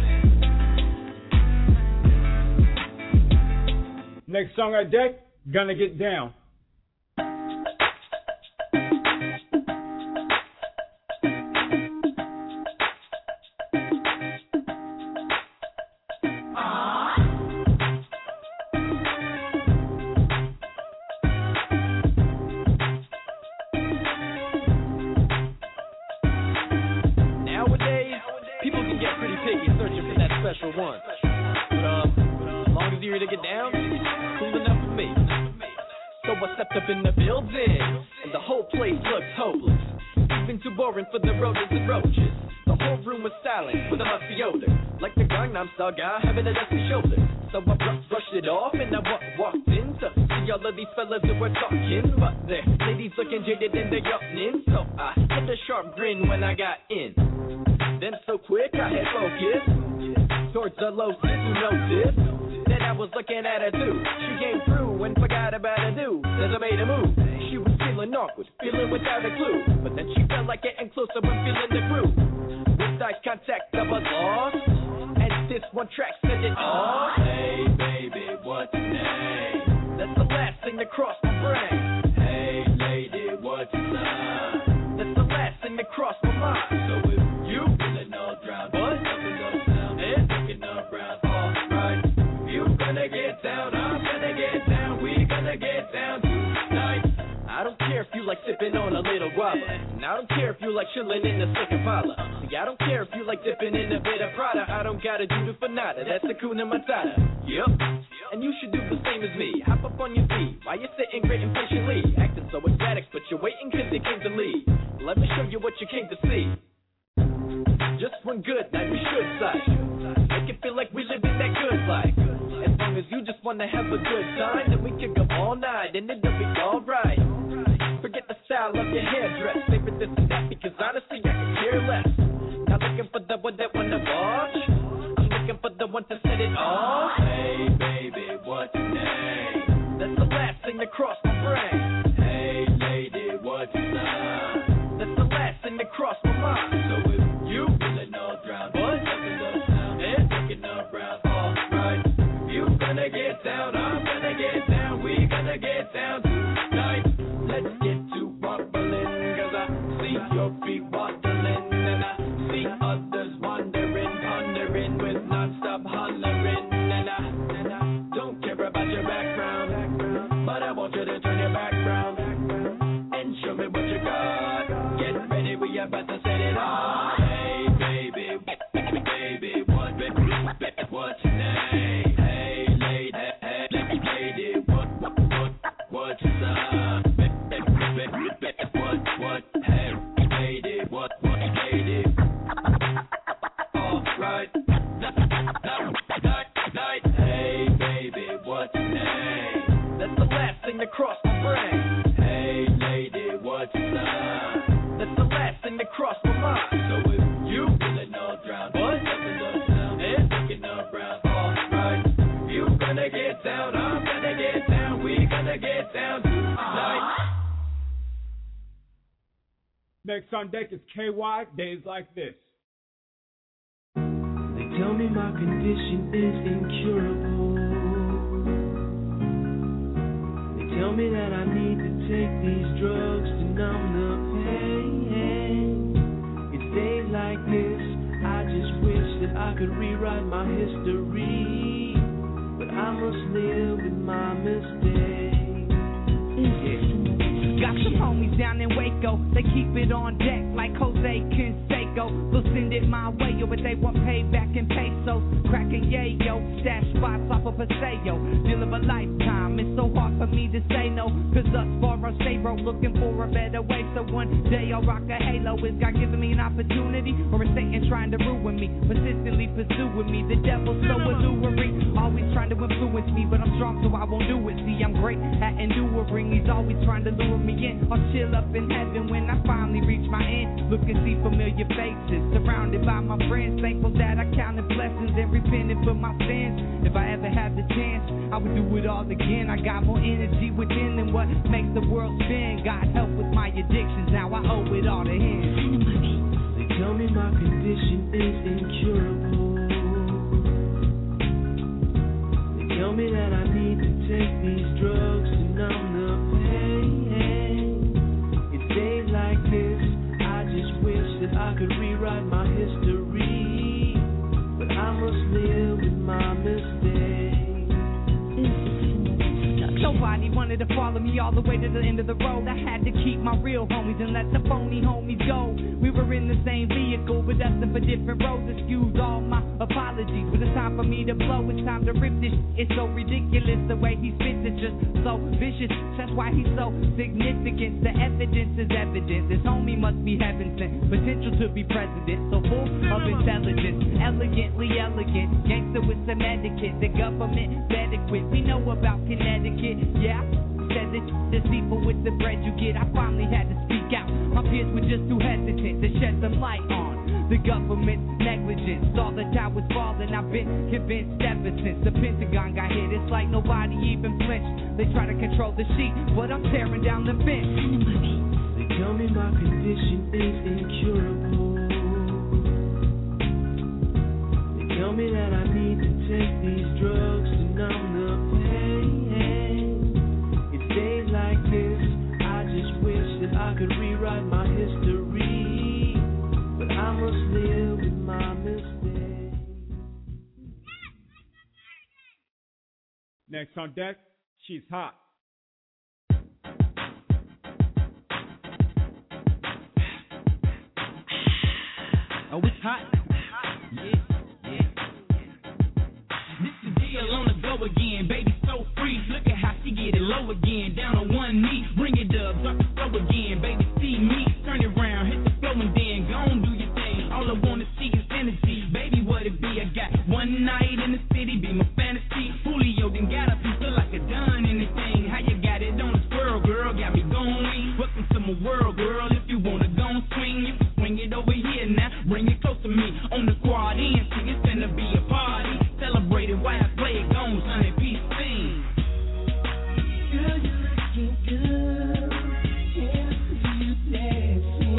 Next song on deck, Gonna Get Down. One. But, um, as long as you're here to get down, cool enough for me. So I stepped up in the building, and the whole place looks hopeless. Even too boring for the rodents and roaches. The whole room was silent with a musty odor, like the Gangnam Style guy having a dusty shoulder. So I br- brushed it off and I w- walked in to see all of these fellas who were talking, but the ladies looking jaded and they're yawning. So I had a sharp grin when I got in. Then so quick I had focus towards the low sis who noticed that I was looking at her too. She came through and forgot about her dude as I made a move. She was feeling awkward, feeling without a clue, but then she felt like getting closer when feeling the groove. With eye contact I was lost, and this one track said it all. Hey baby, what's your name? That's the last thing that crossed my brain. Hey lady, what's your sign? That's the last thing that crossed my mind. So if you feeling all drowned, what? Gonna get down, I'm gonna get down, we gonna get down tonight. I don't care if you like sipping on a little guava, and I don't care if you like chilling in the sick Impala. See, I don't care if you like dipping in a bit of Prada. I don't gotta do the fanata, that's the Kuna Matata. Yup, and you should do the same as me. Hop up on your feet while you're sitting gritting patiently, acting so ecstatic, but you're waiting cause you came to leave. Let me show you what you came to see. Just one good night we should sight, make it feel like we live in that good life. As long as you just wanna have a good time, then we can go all night and it'll be alright. Forget the style of your hairdress, favorite this and that, because honestly I can care less. Not looking for the one that wanna watch, I'm looking for the one to set it off. Hey baby, what's your name? That's the last thing that crossed my brain. Hey lady, what's your sign? That's the last thing that crossed my mind. So if you feeling all drowned, what? And looking around, alright. You gonna get down, I'm gonna get down, we gonna get down tonight. Let's get to bubbling, cause I see your feet waddling, and I see others wandering, pondering with non-stop hollering, and I, and I don't care about your background, but I want you to turn your background and show me what you got. Get ready, we about to set it off. Hey baby, baby, what, baby, what's your name? What's up? What, what, hey, lady, what, what, lady? All right, night, night, night, hey, baby, what's your name? That's the last thing that crossed my brain. Hey, lady, what's your sign? That's the last thing that crossed my mind. So if you feeling all drowned, what? And looking around, all right, you gonna get down, I'm gonna get down, we gonna get down tonight. Next on deck is K Y, Days Like This. They tell me my condition is incurable. They tell me that I need to take these drugs to numb the pain. It's days like this, I just wish that I could rewrite my history, but I must live with my mistakes. Yeah. Got some homies down in Waco. They keep it on deck like Jose Canseco. They'll send it my way, yo, but they want payback in pesos. Cracking yayo, stash spots off of Paseo. Deal of a lifetime, it's so hard for me to say no. Cause thus far I stay broke, looking for a better way. So one day I'll rock a halo. Is God giving me an opportunity? Or is Satan trying to ruin me? Persistently pursuing me, the devil's so alluring. Always trying to influence me, but I'm strong so I won't do it. See, I'm great at enduring. He's always trying to lure me in. I'll chill up in heaven when I finally reach my end. Look and see familiar faces, surrounded by my friends. Thankful that I counted blessings and repented for my sins. If I ever had the chance, I would do it all again. I got more energy within than what makes the world spin. God help with my addictions, now I owe it all to Him. They tell me my condition is incurable. They tell me that I need to take these drugs to numb the pain. In days like this, I just wish that I could rewrite my history, but I must live with my mistakes. Nobody wanted to follow me all the way to the end of the road. I had to keep my real homies and let the phony homies go. We were in the same vehicle, but destined for different roads. Excuse all my apologies, but it's time for me to blow. It's time to rip this. It's so ridiculous the way he spits. It's just so vicious. That's why he's so significant. The evidence is evidence. This homie must be heaven sent. Potential to be president, so full of intelligence. Elegantly elegant. Gangster with some etiquette. The government better quit. We know about Connecticut. Yeah, said that deceitful with the bread you get. I finally had to speak out. My peers were just too hesitant to shed some light on the government's negligence. Saw the towers falling. I've been convinced ever since the Pentagon got hit. It's like nobody even flinched. They try to control the sheet, but I'm tearing down the fence. They tell me my condition is incurable. They tell me that I need to take these drugs to numb the pain. Days like this, I just wish that I could rewrite my history, but I must live with my mistakes. Next on deck, she's hot. Oh, it's hot. Yeah, yeah. This is deal on the go again, baby, so free. Look at how she get it low again, down on one knee. Bring it up, drop it slow again, baby, see me. Turn it around, hit the flow and then go on, do your thing. All I wanna see is energy, baby, what it be? I got one night in the city, be my fantasy. Julio then got up and feel like I done anything. How you got it on the squirrel, girl, got me going. Welcome to my world, girl, if you wanna go and swing, you can swing it over here now. Bring it close to me, on the quad end, see it's gonna be a party. Celebrate it while I play it, gone, son, and peace, sing. Girl, you're looking good. Can't see you dancing.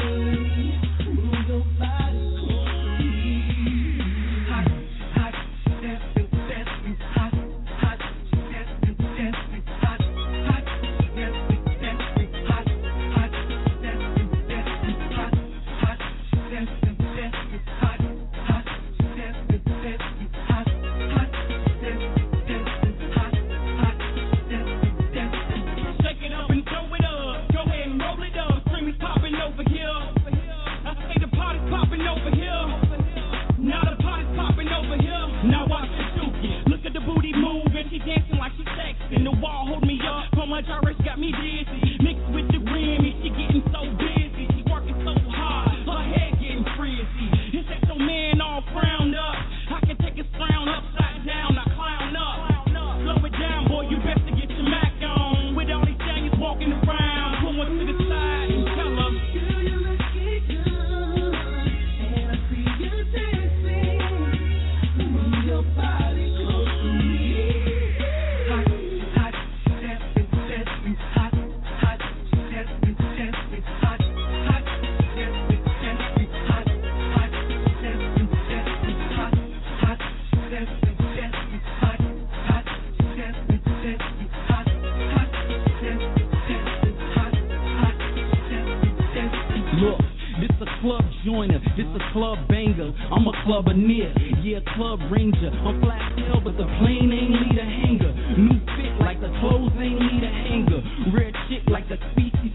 Move your body closely. Hot, hot, dancing, dancing, hot, hot, dancing, dancing, hot, hot, dancing, dancing, hot, hot, dancing, dancing, hot, hot, dancing, dancing, hot, hot, dancing, dancing, hot, hot, dancing, dancing, hot, hot, dancing, dancing. Shake it up and throw it up. Go ahead and roll it up. Scream is popping over here. I say the party's popping over here. Now the party's popping over here. Now watch the shookin'. Look at the booty move and she dancing like she's sexy. The wall hold me up. So much Irish got me dizzy. Mixed with the Grammy, she getting so busy. She working so hard. Her head getting frizzy. It's that your man all frowned up. I can take his frown upside down. I clown up. Slow it down, boy. You best to get your Mac on. With all these giants walking around, pull one to the side and tell them. Girl, you're looking good, and I see you dancing. Move your body close to me. Hot, hot, dancing, dancing, hot, hot, dancing, dancing, hot, hot, dancing, dancing, hot, hot, dancing, dancing, hot, hot, dancing, dancing, hot, hot, dancing, dancing, hot, hot, dancing, dancing, hot, hot, dancing, dancing. Look, this a club joiner, this a club banger. I'm a clubber near, yeah, club ranger. I'm flat tail, but the plane ain't need a hanger. New fit like the clothes ain't need a hanger. Rare chick like the species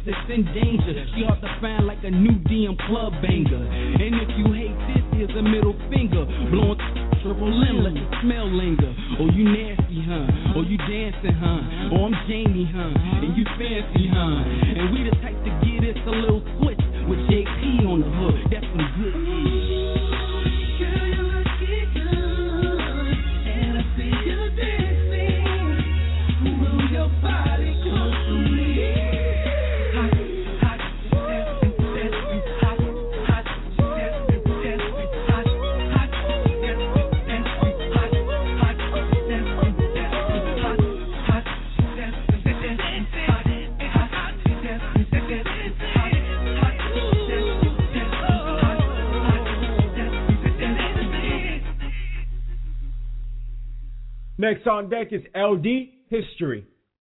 that's in danger. She hard to find like a new D M club banger. And if you hate this, here's a middle finger. Blowing triple M, let the smell linger. Oh, you nasty, huh? Oh, you dancing, huh? Oh, I'm Jamie, huh? And you fancy, huh? And we the type to get us a little switch with J P on the hood. That's some good shit. Next on deck is L D History.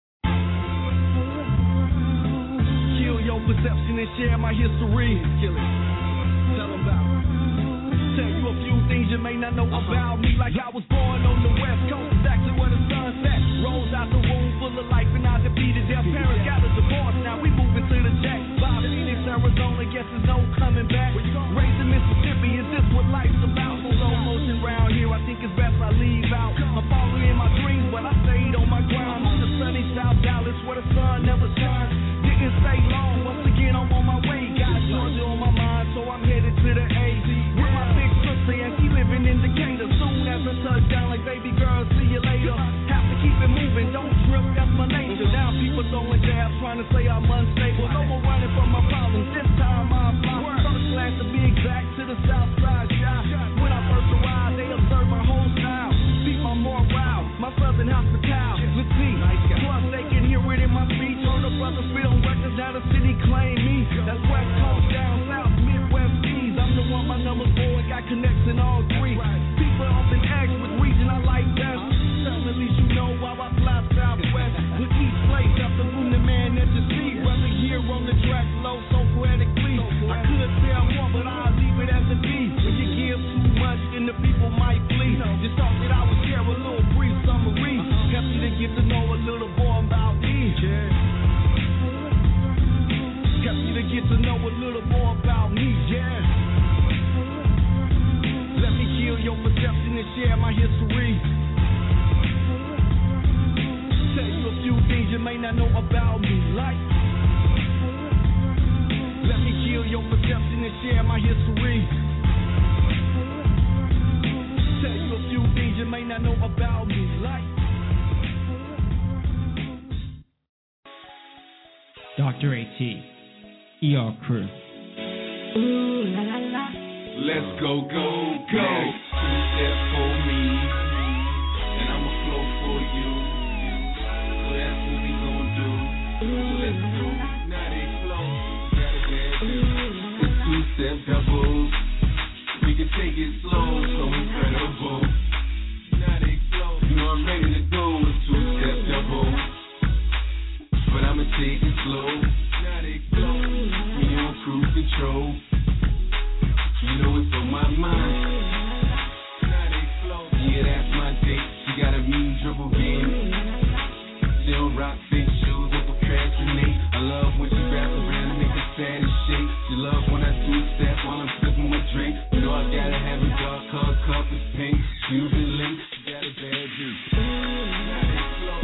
Kill your perception and share my history. Kill it. Tell them about it. Tell you a few things you may not know about me. Like I was born on the West Coast, exactly where the sun set. Rose out the womb full of life and I defeated their parents. Got a divorce, now we moving to the Jack. Bob Phoenix, Arizona, guess there's no coming back. Raised in Mississippi, is this what life's about? Slow motion round here, I think it's best I leave out. I'm following my dreams, but I stayed on my ground. I'm the sunny South Dallas, where the sun never shines. Didn't stay long, once again I'm on my way. Got Georgia on my mind, so I'm headed to the A. With my big sister, and she living in Decatur. Soon as I touch down, like baby girl, see you later. Have to keep it moving, don't trip, that's my nature. Now people throwing jabs, trying to say I'm unstable. No more running from my problems, this time I'm fly. First class to be exact, to the south side shot. When I first arrived, they observed my whole style. Beat my morale, my southern hospitality. Plus they can hear it in my speech. Heard the brothers film records, now the city claim me. That's West Coast, down south, Midwest East. I'm the one, my number's four, got connects in all three. People often ask which region I like best. Tell at least you know why I fly southwest. With each place, after room the man that you see. Whether here on the track, low, so poetically. I could tell more, but I'll leave it as it be. When you give too much, then the people might flee. Just thought that I would share a little brief summary. Help you to get to know a little more about me. Help you to get to know a little more about me, yeah. Let me kill your perception and share my history. Tell you a few things you may not know about me, like. Let me kill your perception and share my history. Tell you a few things you may not know about me, like. Doctor AT, E R Crew. Ooh, la la la. Let's go, go, go. Two step for me, and I'ma flow for you. So that's what we gon' do. So let's do. Now they flow. Gotta dance. It's two step doubles. We can take it slow, so incredible. Now they flow. You know I'm ready to go. It's two step doubles, but I'ma take it slow. Now they flow. Me on cruise control. You know it's on my mind. Now they flow. Yeah, that's my date. She got a mean dribble game. She don't rock fake shoes or procrastinate. I love when she wraps around and make a fatty shake. She love when I do step while I'm sipping my drink. You know I gotta have it dark, cause cup is pink. Shoes and links, she got a bad juice. Now they flow.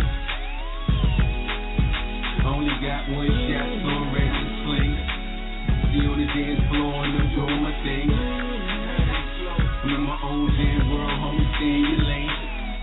Only got one shot, so I'm ready to sling. See on the dance floor and I'm doing my thing. I'm in my own damn world, homie, stay in your lane.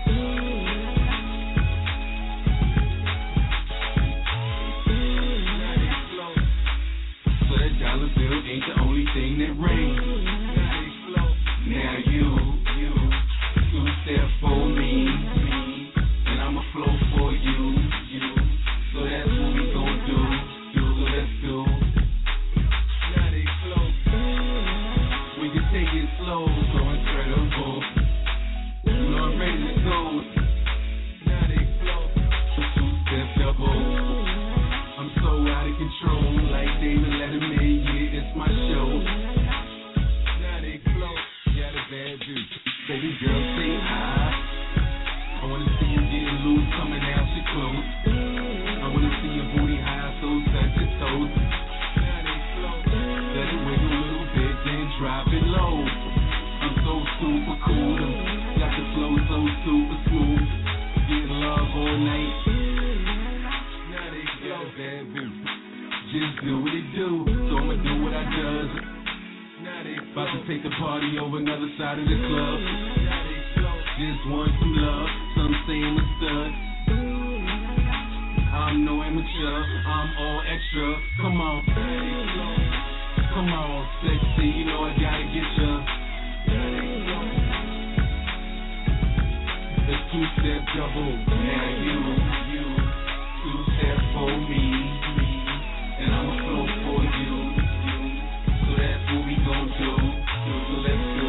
So that dollar bill ain't the only thing that rains. Now you, you, two step for me, me, and I'ma flow for you, you. So that's what we gon' do, do, so let's do. Take it slow, so incredible. You know I'm ready to go. Now they flow. Two step double. I'm so out of control, like David Letterman. Yeah, it's my show. Now they flow. Got a bad juice. Baby girl, say hi. I wanna see you getting loose, coming out your clothes. I wanna see your booty high, so touch your toes. Just do what it do, so I'ma do what I does. About to take the party over another side of the club. Just one true love, some say I'm a stud. I'm no amateur, I'm all extra. Come on, come on, sexy, you know I gotta get ya. The two-step double, now you, you, two-step for me, and I'ma flow for you. So that's what we gon' do. So let's do.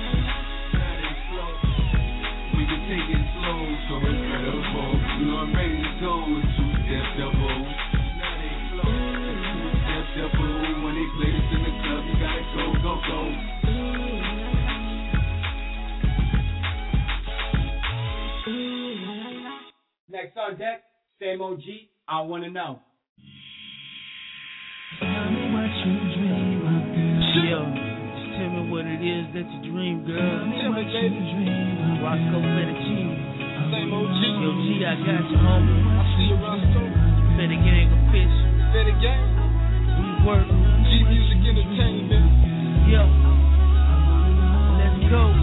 We can take it slow, so incredible. You know I'm ready to go. Two-step double. Two-step double. When they play this in the club, you gotta go, go, go. Next on deck, same O G, I Wanna Know. Tell me what you dream of, girl. Yo, just tell me what it is that you dream, girl. Tell me, baby. Roscoe Fettuccine. Same O G. Yo, G, I got you, homie. I see you, Roscoe. Better gang of fish. Better gang. We work. G Music Entertainment. Yo, let's go.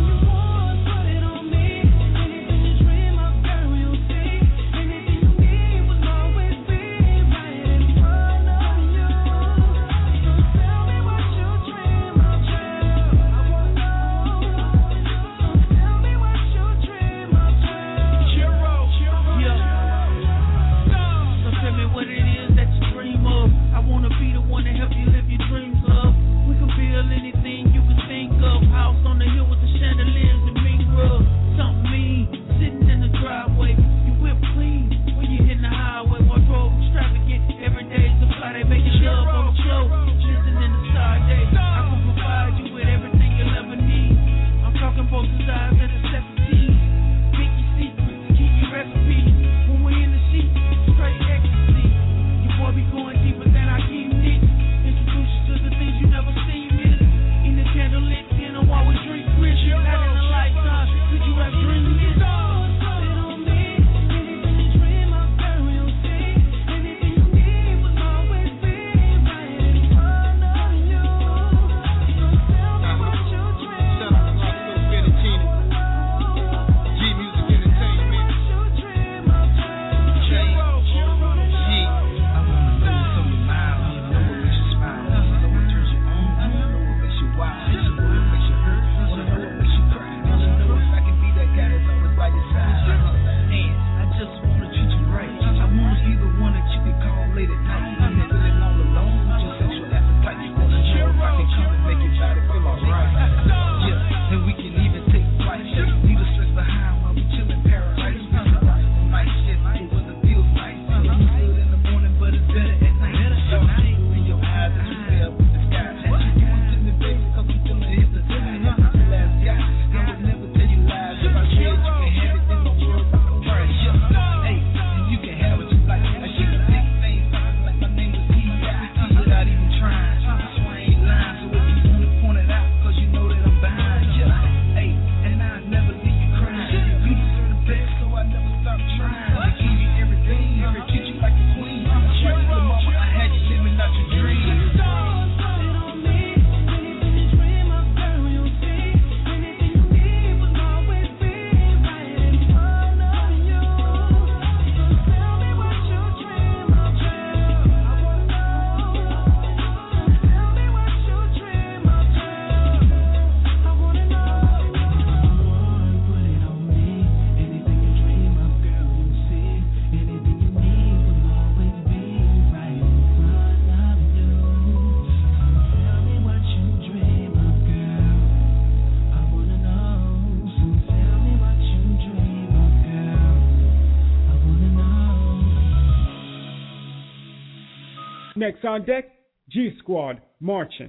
Next on deck, G Squad marching.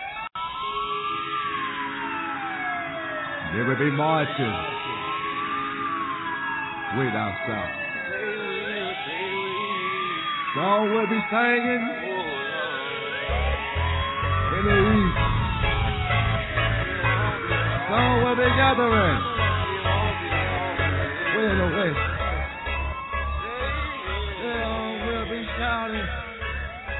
They will be marching way down south. Song will be singing in the east. Song will be gathering way in the west. Song will be shouting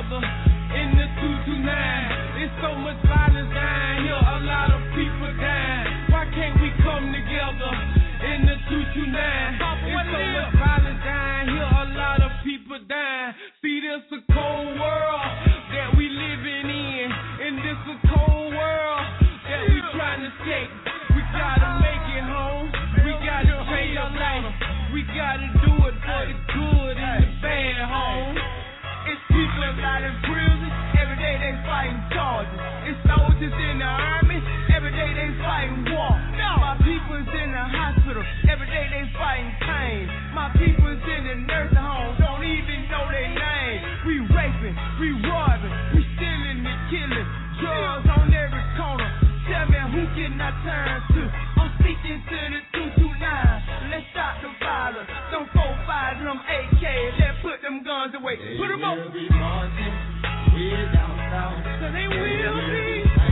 together in the two two nine. It's so much violence down here, a lot of people dying. Why can't we come together in the two two nine? It's so much violence down here, a lot of people dying. See, this a cold world that we living in, and this a cold world that we trying to escape. We gotta make it home, we gotta change our life, we gotta do it for the good and the bad home. It's people out in prison, every day they fighting charges. It's soldiers in the army, every day they fighting war. My people's in the hospital, every day they fighting pain. My people's in the nursing home, don't even know their name. We raping, we robbing, we stealing and killing, drugs on every corner. Tell me who can I turn to? I'm speaking to the two two nine. Let's stop the violence. Them four fives and them A Ks. Let's put them guns away. Put them up. Be marching without doubt. So they will be.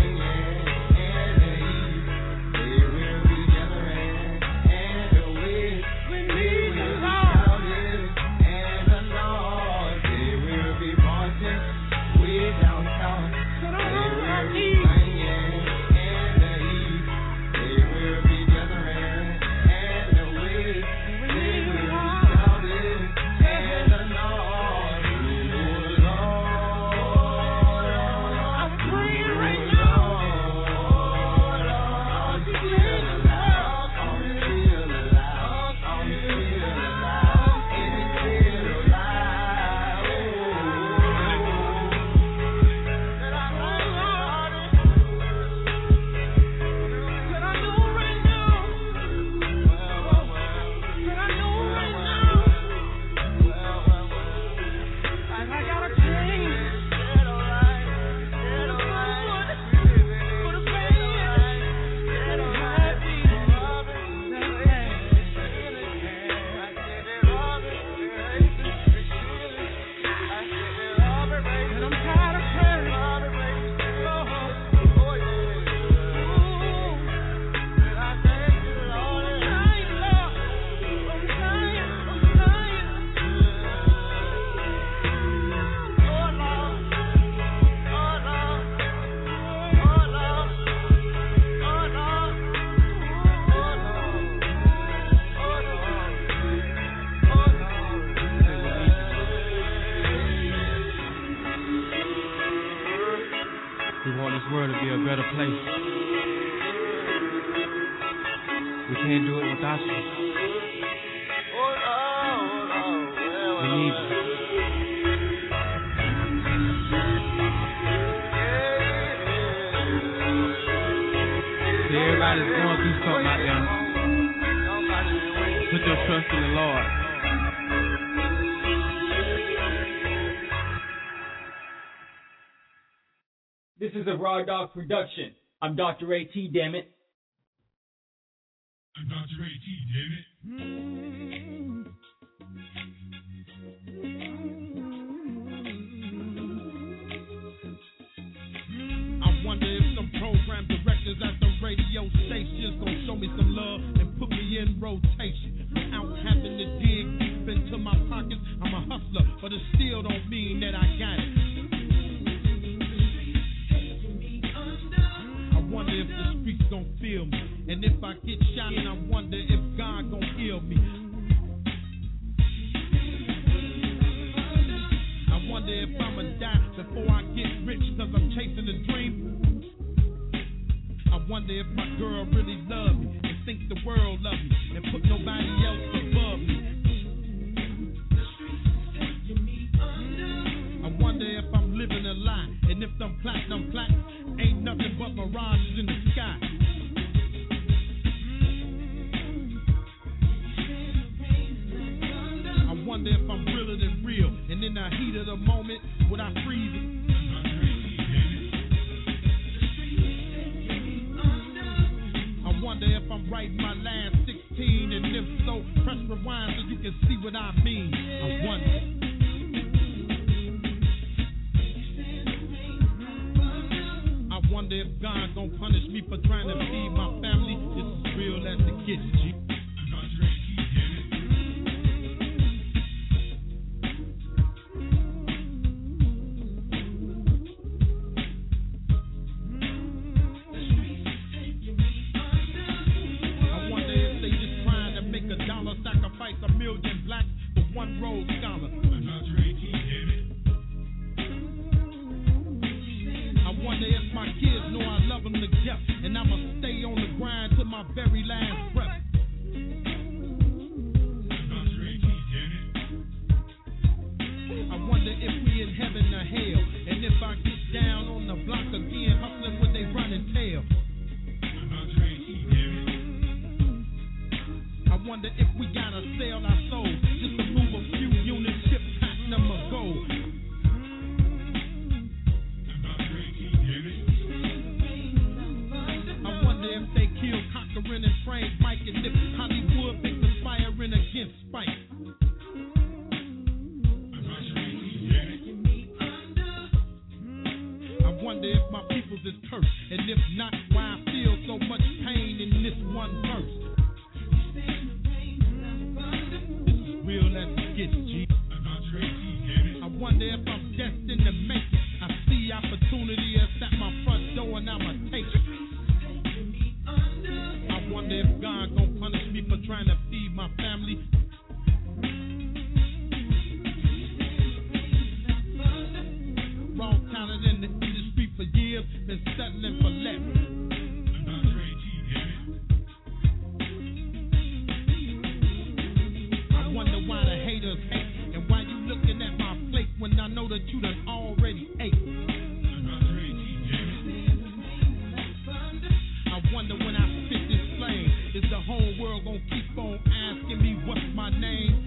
This is a Raw Dog production. I'm Doctor A T, damn it. I'm Doctor A T, damn it. I wonder if some program directors at the radio stations gon' show me some love and put me in rotation. Without having to dig deep into my pockets, I'm a hustler, but it still don't mean that I got it. Wonder if the streets gon' feel me, and if I get shot, and I wonder if God gon' heal me. I wonder if I'ma die before I get rich, cause I'm chasing a dream. I wonder if my girl really love me, and think the world love me, and put nobody else above me. I wonder if I'm living a lie, and if them platinum plaques ain't nothing but mirages in the sky. I wonder if I'm realer than real, and in the heat of the moment, would I freeze it? I wonder if I'm writing my last sixteen, and if so, press rewind so you can see what I mean. I wonder. I wonder if God gon' punish me for trying to feed my family. This is real as it gets, G. very last breath. I wonder if we in heaven or hell, and if I get down on the block again, hustling with they running tail. I wonder if we gotta sell our souls just to move a few units, ship platinum or gold. I wonder if they kill Cochran and Frank Mike, and if Hollywood been conspiring against Spike. I wonder if my peoples is cursed, and if not, why I feel so much pain in this one verse. This is real as it gets, G. I wonder if I'm destined to make it. I see opportunity is at my front door and I'ma take it. I wonder if God gon' punish me for trying to feed my family. Raw talent in the industry for years, been settling for less. I wonder why the haters hate, and why you looking at my plate when I know that you done already ate. I wonder when I spit this flame, is the whole world gonna keep on asking me what's my name?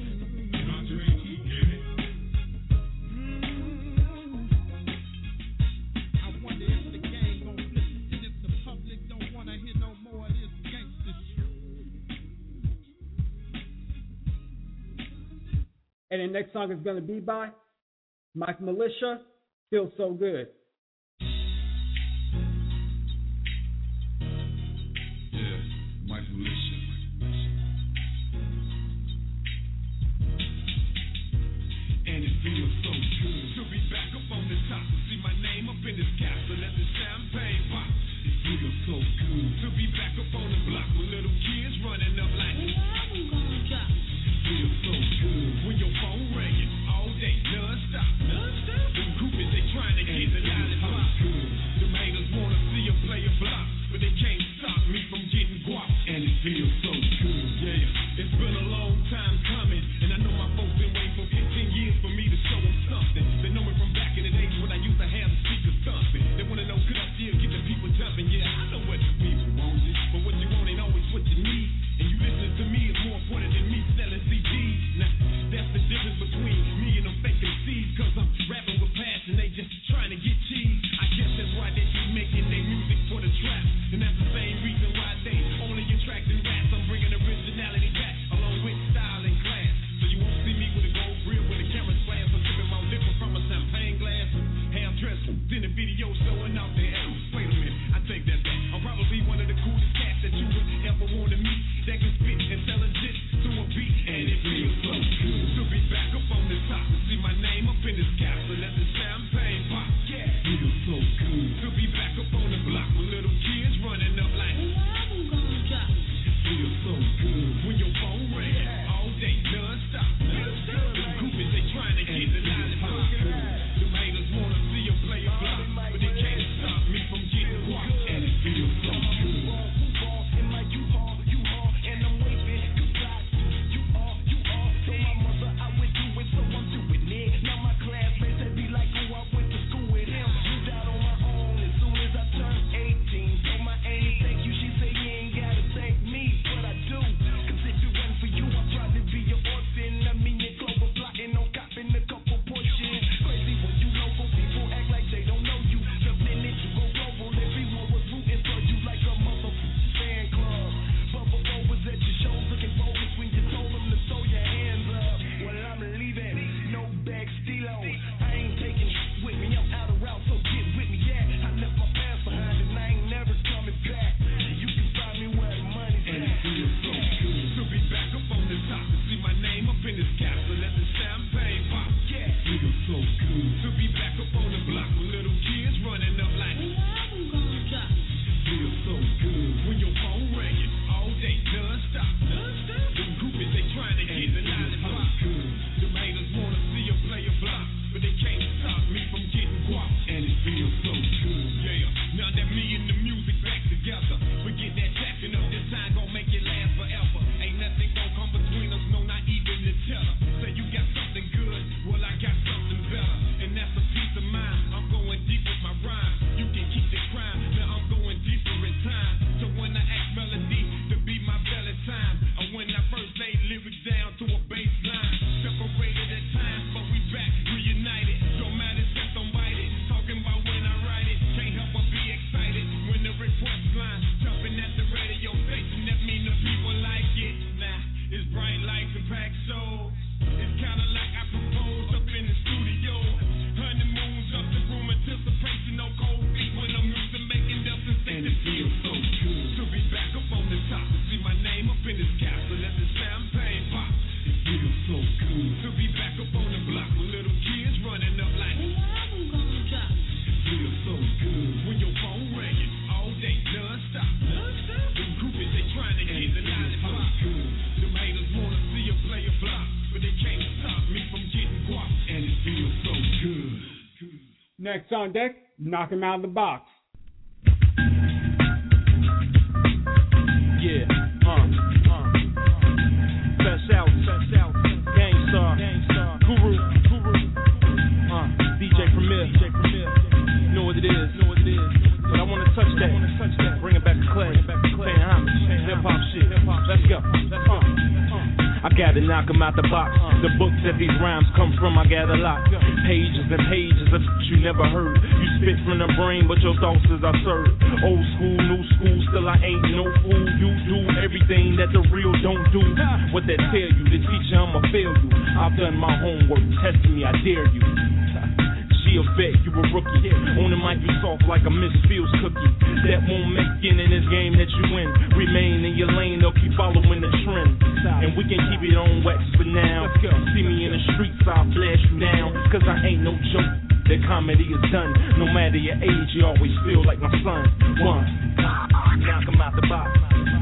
And the next song is going to be by Mike Militia, Feels So Good. Yeah, Mike Militia. And it feels so good to be back up on the top, to see my name up in this castle as the champagne pop. It feels so good to be back up on the block with little kids running up like feels so good when your phone ringing all day non-stop. Non-stop. Them groupies, they trying to get the line. Next on deck, knock him out of the box. Yeah, uh, uh, Fresh out, fresh out, Gangstar, Gangstar, Guru, Guru, uh, D J Premier, D J Premier. You know what it is, know what it is. But I wanna touch that, wanna touch that. Bring it back to clay, paying homage, hip hop shit. Let's go, let's go. I gotta knock 'em out the box. The books that these rhymes come from, I got a lot. Pages and pages of shit you never heard. You spit from the brain, but your thoughts is absurd. Old school, new school, still I ain't no fool. You do everything that the real don't do. What that tell you? The teacher, I'ma fail you. I've done my homework, test me, I dare you. She a vet, you a rookie. On the mic, you soft like a Miss Fields cookie. That won't make it in this game that you win. Remain in your lane, they'll keep following the trend. And we can keep it on wax for now. See me in the streets, I'll blast you down. Cause I ain't no joke, that comedy is done. No matter your age, you always feel like my son. One, knock him out the box.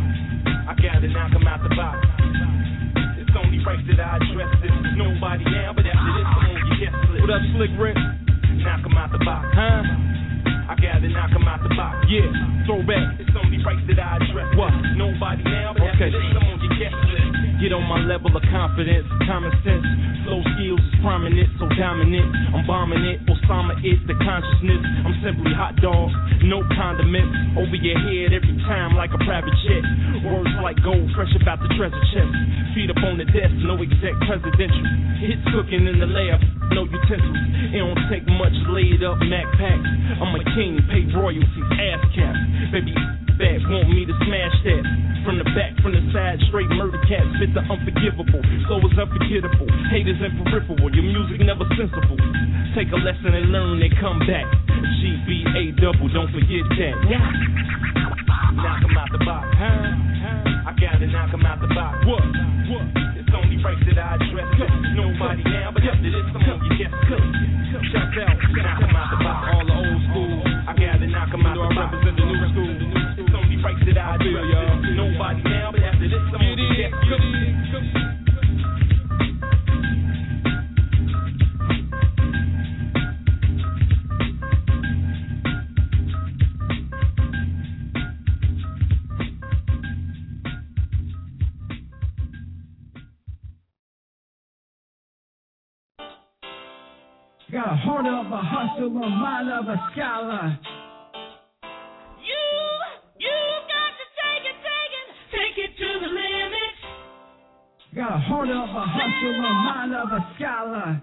I gotta knock him out the box. It's only right that I address this. Nobody now, but after this, I'm on your guest list. What up, Slick Rick? Knock him out the box, huh? I gotta knock him out the box. Yeah, throwback. It's only right that I address what? Nobody now, but okay. After this, I'm on your guest list. Get on my level of confidence, common sense. Flow skills is prominent, so dominant. I'm bombing it, Osama is the consciousness. I'm simply hot dog, no condiments. Over your head every time like a private jet. Words like gold, fresh about the treasure chest. Feet up on the desk, no exec presidential. Hits cooking in the lab, no utensils. It don't take much laid up Mac packs. I'm a king, pay royalties, ass caps. Baby, back want me to smash that. From the back, from the side, straight murder cat, spit the unforgivable. So is unforgettable. Haters in peripheral, your music never sensible. Take a lesson and learn and come back. G B A double, don't forget that. Yeah. Knock him out the box. Huh? I gotta knock him out the box. What? What? It's only right that I address it. Nobody now, but after this, I'm on your guest list. Shout out, knock him out the box. All the old school. I gotta knock him out the box. I represent the new school. It's only right that I address it. Nobody now, but after this, I'm on your guest list. Got a heart of a hustler, mind of a scholar. You, you got to take it, take it, take it to the limit. Got a heart of a hustler, mind of a scholar.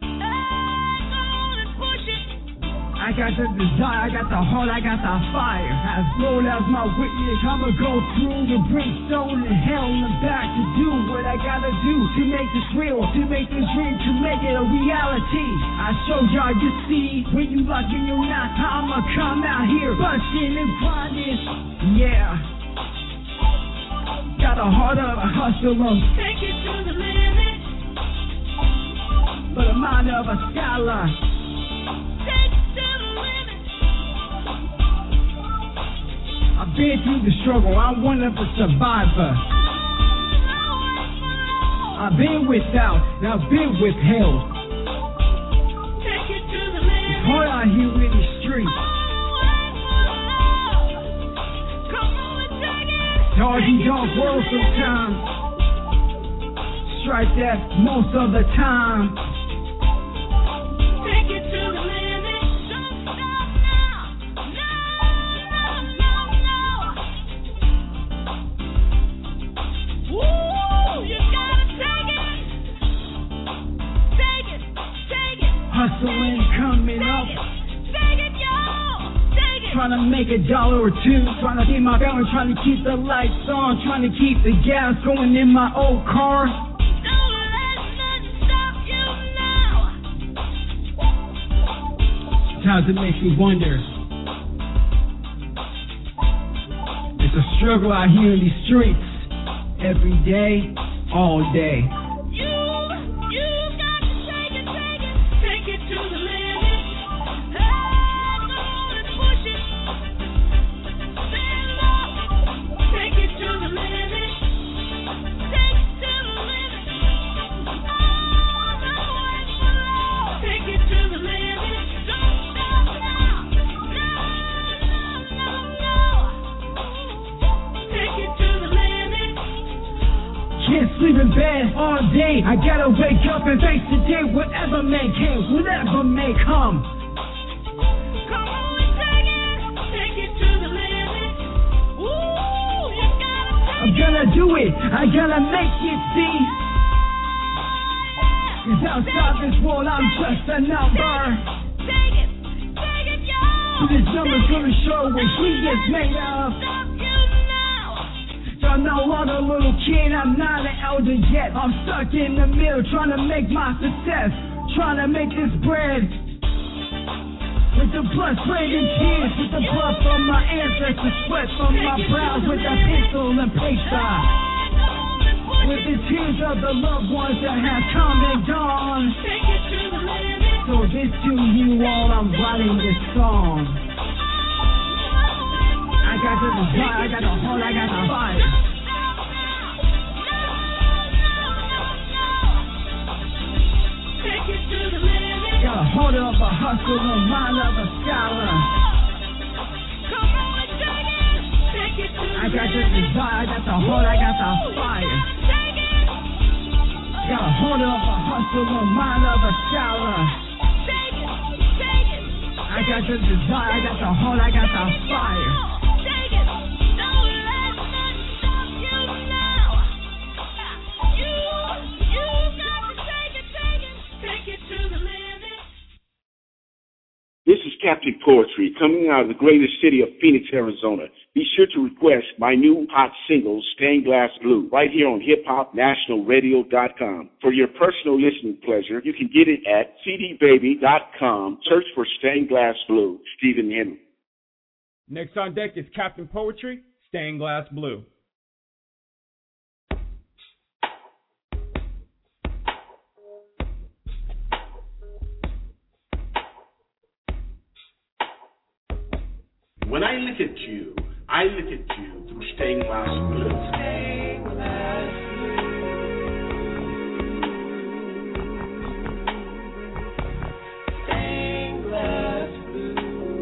I got the desire, I got the heart, I got the fire. As Lord as my witness, I'ma go through the brimstone and hell and back to do what I gotta do to make this real, to make this dream, to make it a reality. I show y'all, you see, when you lock in your knot, I'ma come out here busting and grinding. Yeah. Got a heart of a hustler. Take it to the limit. But a mind of a scholar. I've been through the struggle, I'm one of a survivor. I've been without, and I've been withheld. Take it to the limit. It's hard out here in the streets. Come on, take it. It's hard you don't work sometimes. Strike that most of the time. Take it to the limit. Don't stop now. Woo! You gotta take it. Take it. Take it. Hustling, coming up. Take it, y'all. Take it. Trying to make a dollar or two. Trying to feed my family. Trying to keep the lights on. Trying to keep the gas going in my old car. Don't let nothing stop you now. Sometimes it makes me wonder. It's a struggle out here in these streets. Every day, all day. You, you got to take it, take it, take it to the limit. Hey, go on and push it. Stand up, take it to the limit. Take it to the limit. Oh, no, it's below. Take it to the limit. Don't stop now. day. I gotta wake up and face the day, whatever may come, whatever may come. Come on, take it, take it to the limit. Ooh, you gotta take I'm gonna do it, I gotta make it, see. Cause outside this world I'm just a number. Take it, take it, yo. This number's gonna show what we is made of. I'm no longer a little kid, I'm not an elder yet. I'm stuck in the middle trying to make my success, trying to make this bread. With the blood, sweat, and tears, with the blood from my ancestors, sweat from my brows, with a pencil and paper. With the tears of the loved ones that have come and gone. So this to you all, I'm writing this song. I got the desire, I got the heart, I got the fire. Take it to the limit. Got a heart of a hustler, a mind of a scholar. Come on, take it, take it to the I got the desire, I got the heart, I got the fire. Take it. Got a heart of a hustler, a mind of a scholar. Take it, take it. I got the desire, I got the heart, I got the fire. This is Captain Poetry coming out of the greatest city of Phoenix, Arizona. Be sure to request my new hot single, Stained Glass Blue, right here on hip hop national radio dot com. For your personal listening pleasure, you can get it at c d baby dot com. Search for Stained Glass Blue, Stephen Henry. Next on deck is Captain Poetry, Stained Glass Blue. When I look at you, I look at you through stained glass blue. Stained glass blue. Stained glass blue.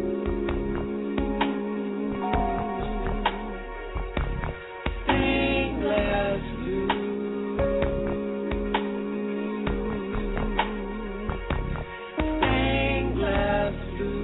Stained glass blue. Stained glass blue.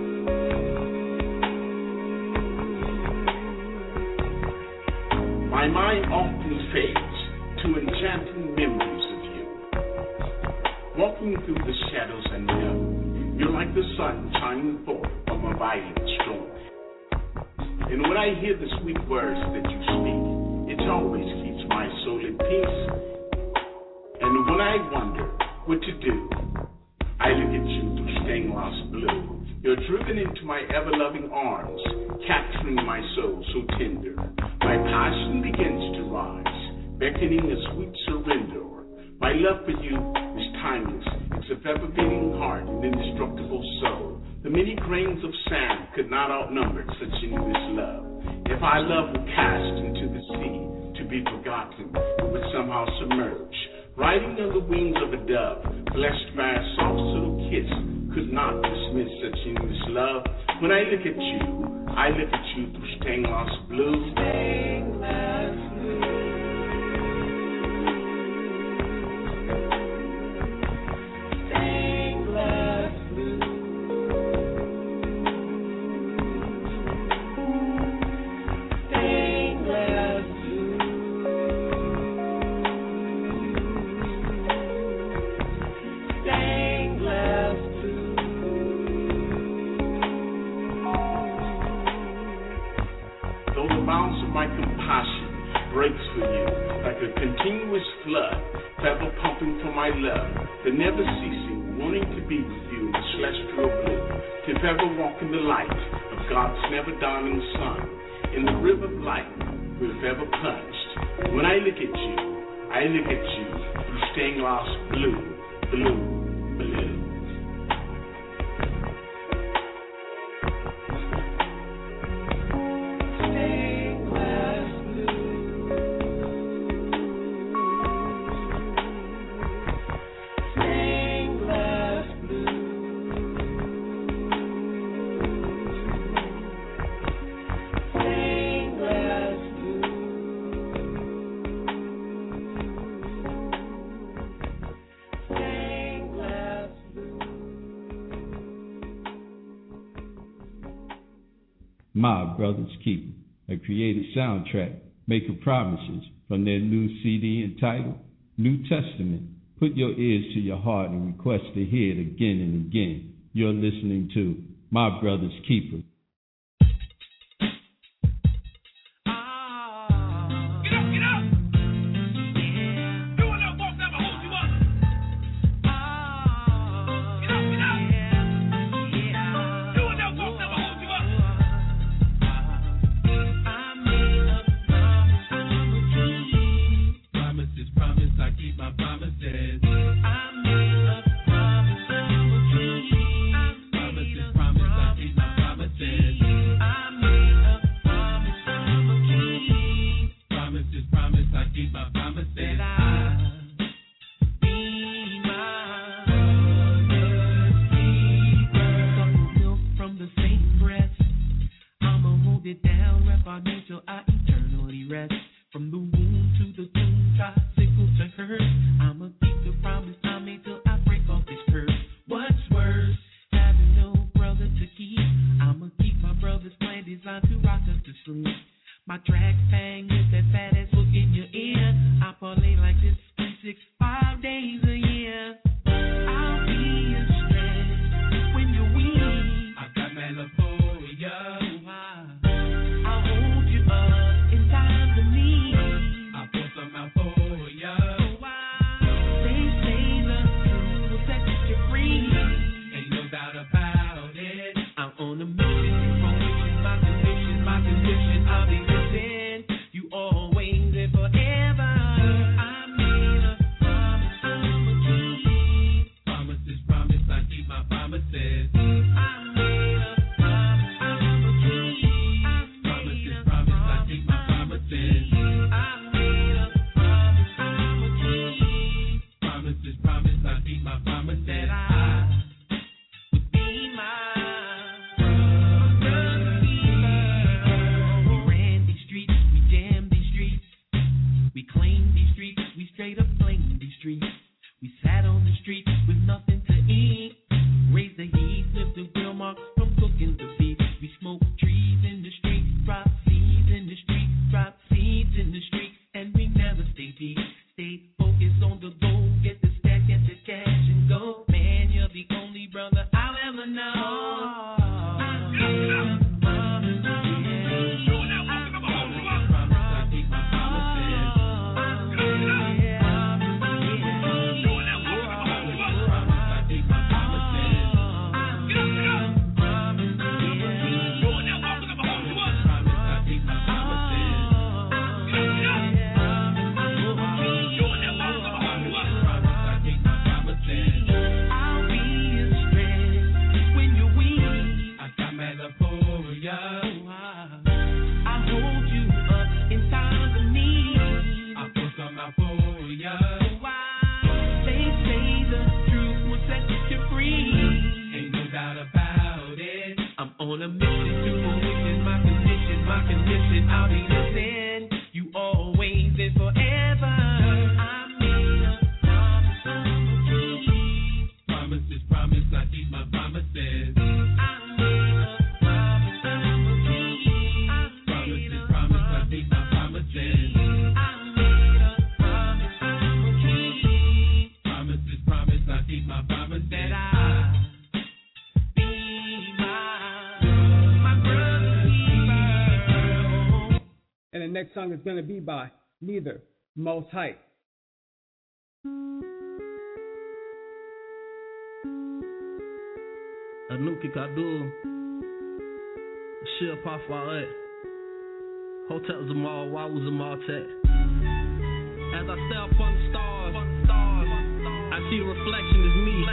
My mind often fades to enchanting memories of you. Walking through the shadows I know, you're like the sun shining forth from a violent storm. And when I hear the sweet words that you speak, it always keeps my soul at peace. And when I wonder what to do, I look at you through stained glass blue. You're driven into my ever-loving arms, capturing my soul so tender. My passion begins to rise, beckoning a sweet surrender. My love for you is timeless. It's a ever-beating heart, an indestructible soul. The many grains of sand could not outnumber such endless love. If our love were cast into the sea to be forgotten, it would somehow submerge. Riding on the wings of a dove, blessed by a soft little kiss, could not dismiss such endless love. When I look at you, I look at you through stained glass blue. Stained glass blue. Stained glass blue. Stained glass blue. Stained glass blue. Though the bounds of my compassion breaks for you like a continuous flood, ever pumping for my love, the never ceasing, wanting to be with you in the celestial blue, to ever walk in the light of God's never dawning sun, in the river of light we've ever plunged. When I look at you, I look at you through stained glass blue, blue, blue. My Brother's Keeper, a creative soundtrack making promises from their new C D entitled New Testament. Put your ears to your heart and request to hear it again and again. You're listening to My Brother's Keeper. Next song is going to be by Neither, Most High. Anuki Kadu, Shil Pafaet, Hotel Zamal, Wawu Zamal Tech. As I stare upon the stars, I see a reflection is me.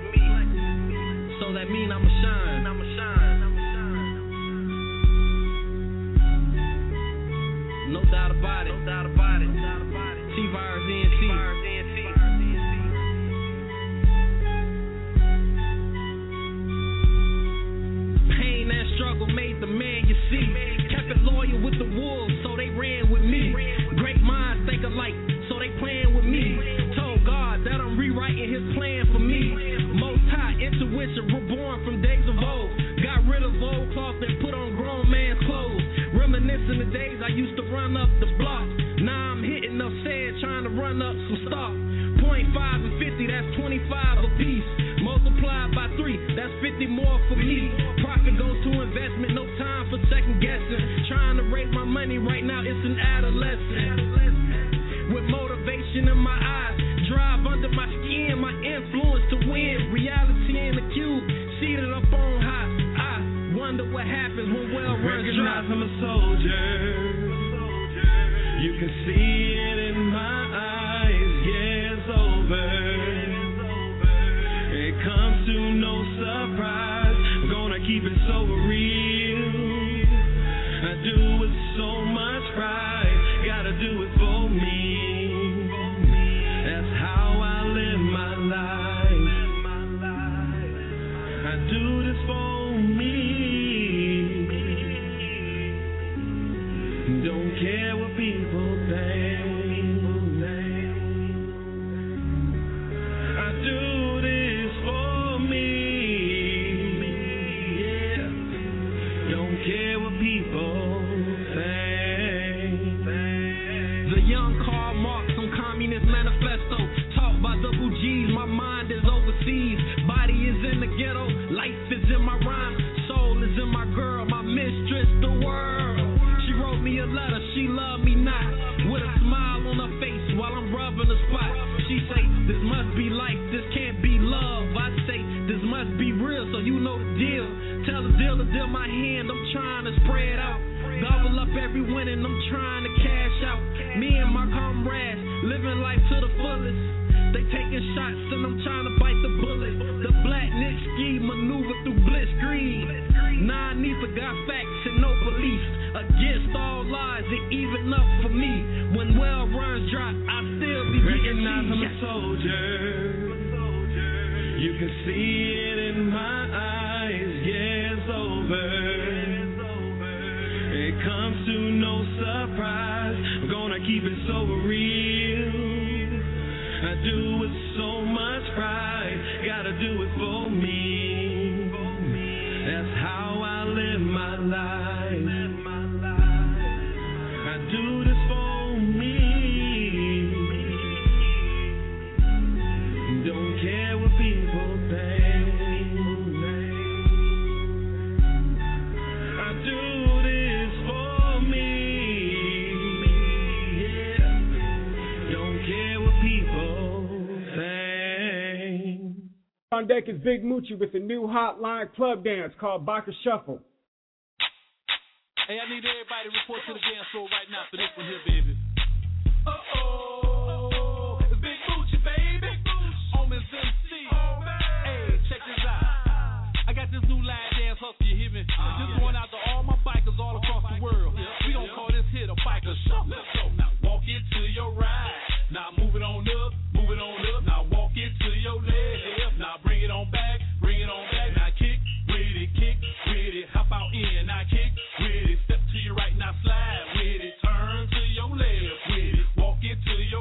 So that mean I'ma shine. I'ma shine. No doubt about it. No doubt about it. T-Virus N T. Pain and struggle made the man you see. Kept it loyal with the wolves, so they ran with me. Great minds think alike, so they playing with me. Told God that I'm rewriting his plan for me. Most high intuition, reborn from days of old. Got rid of old cloth and put on grown man's that's fifty more for me. Profit goes to investment, no time for second guessing. Trying to raise my money right now, it's an adolescent. With motivation in my eyes, drive under my skin, my influence to win. Reality in the cube, seated up on high. I wonder what happens when well runs dry. Recognize I'm a soldier. You can see it in my eyes. Yeah, it's over. It comes to no surprise. I'm gonna keep it so real. I do it so much pride. Gotta do it for me. That's how I live my life. I do this for me. Don't care what people think. I do this for me. Yeah. Don't care what people think. The young Karl Marx on Communist Manifesto. Talk by double G's, my mind is overseas. Body is in the ghetto, life is in my rhyme. Soul is in my girl, my mistress, the world. She wrote me a letter, she loved me not. With a smile on her face while I'm rubbing the spot. She say, this must be life, this can't be love. I say, this must be real, so you know the deal. Tell the deal to deal my hand, I'm trying to spread out. Gobble up every winning, I'm trying to cash out. Me and my comrades, living life to the fullest. They taking shots and I'm trying to bite the bullet. The black Nitsky maneuver through blitzkrieg. Nah, neither got facts and no beliefs. Against all lies, it even up for me. When well runs dry, I still be getting Recognize I'm a soldier. You can see it in my eyes. Yeah, it's over. It comes to no surprise. I'm gonna keep it so real. I do it so much pride. Gotta do it for me. That's how I live my life. I do this for me. Don't care what people think. I do this for me. Yeah. Don't care what people think. On deck is Big Moochie with a new hotline club dance called Biker Shuffle. Hey, I need everybody to report to the dance floor right now for this one here, baby. Uh-oh, it's Big Moochie, baby. Omen's M C. Hey, check this out. I got this new line dance hustle, you hear me? This going out to all my bikers all across the world. We gon' call this here the Biker Shuffle. Let's go. Now walk it to your right. Now move it on up, move it on up. Now walk it to your left. Now bring it on back, bring it on back. Now kick with it, kick with it. Hop out in, now kick with it. Step to your right, now slide with it. Turn to your left with it. Walk it to your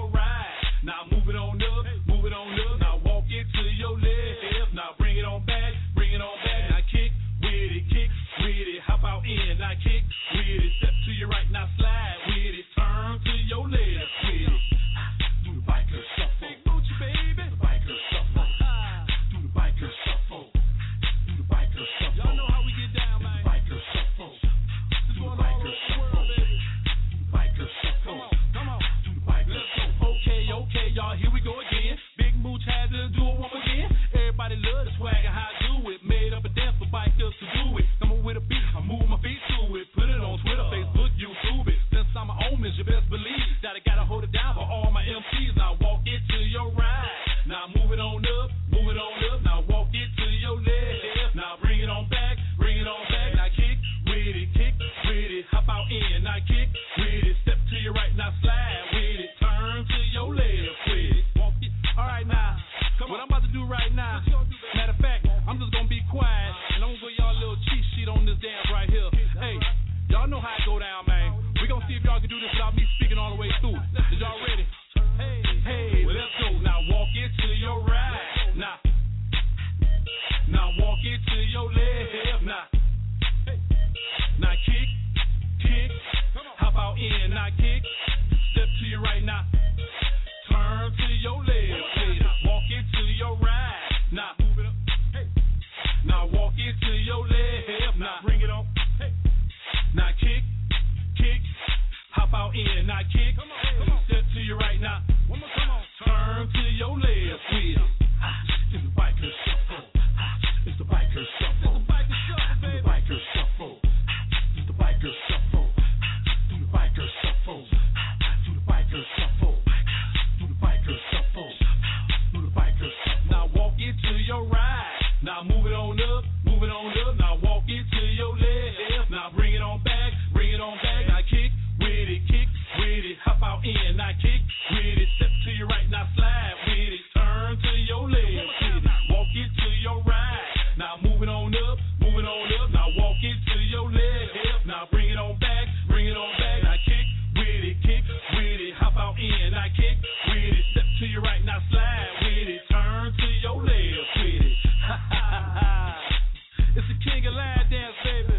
it to your left. Now bring it on. Hey. Now kick, kick, hop out in. Now kick, come on, come on. Step to your right now. One more, come on. Turn to your left with it. It's the biker shuffle. It's the biker shuffle. It's the biker shuffle, baby. The biker shuffle. It's the biker shuffle. Do the biker shuffle. Do the biker shuffle. Do the biker shuffle. Do the biker shuffle. Now walk it to your right. Now move it on up. Move it on up. Now walk it to your left. Now bring it on back. Bring it on back. Now kick with it. Kick with it. Hop out in. Now kick with it. Step to your right. Now slide with it. Turn to your left with it. Walk it to your right. Now move it on up. Move it on up. Now walk it to your left. Now bring it on back. Bring it on back. Now kick with it. Kick with it. Hop out in. Now kick with it. Step to your right. Now slide with it. Turn to your left with it. Ha ha ha. It's the king of line dance, baby.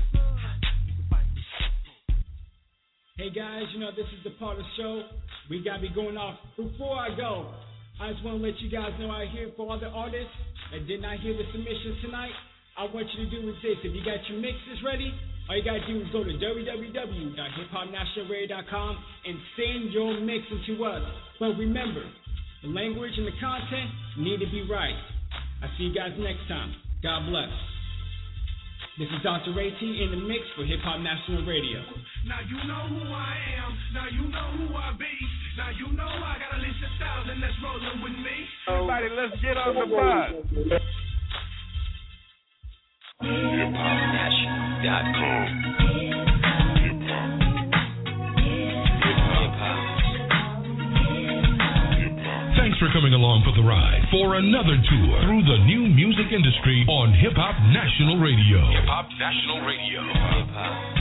Hey guys, you know this is the part of the show we gotta be going off. Before I go, I just want to let you guys know out here for all the artists that did not hear the submissions tonight, I want you to do is this. If you got your mixes ready, all you gotta do is go to w w w dot hip hop national radio dot com and send your mixes to us. But remember, the language and the content need to be right. I'll see you guys next time. God bless. This is Doctor A T in the mix for Hip Hop National Radio. Now you know who I am. Now you know who I be. Now you know I got a list of thousand that's rolling with me. Everybody, let's get on the bus. hip hop national dot com. Thanks for coming along for the ride for another tour through the new music industry on Hip Hop National Radio. Hip Hop National Radio. Hip Hop.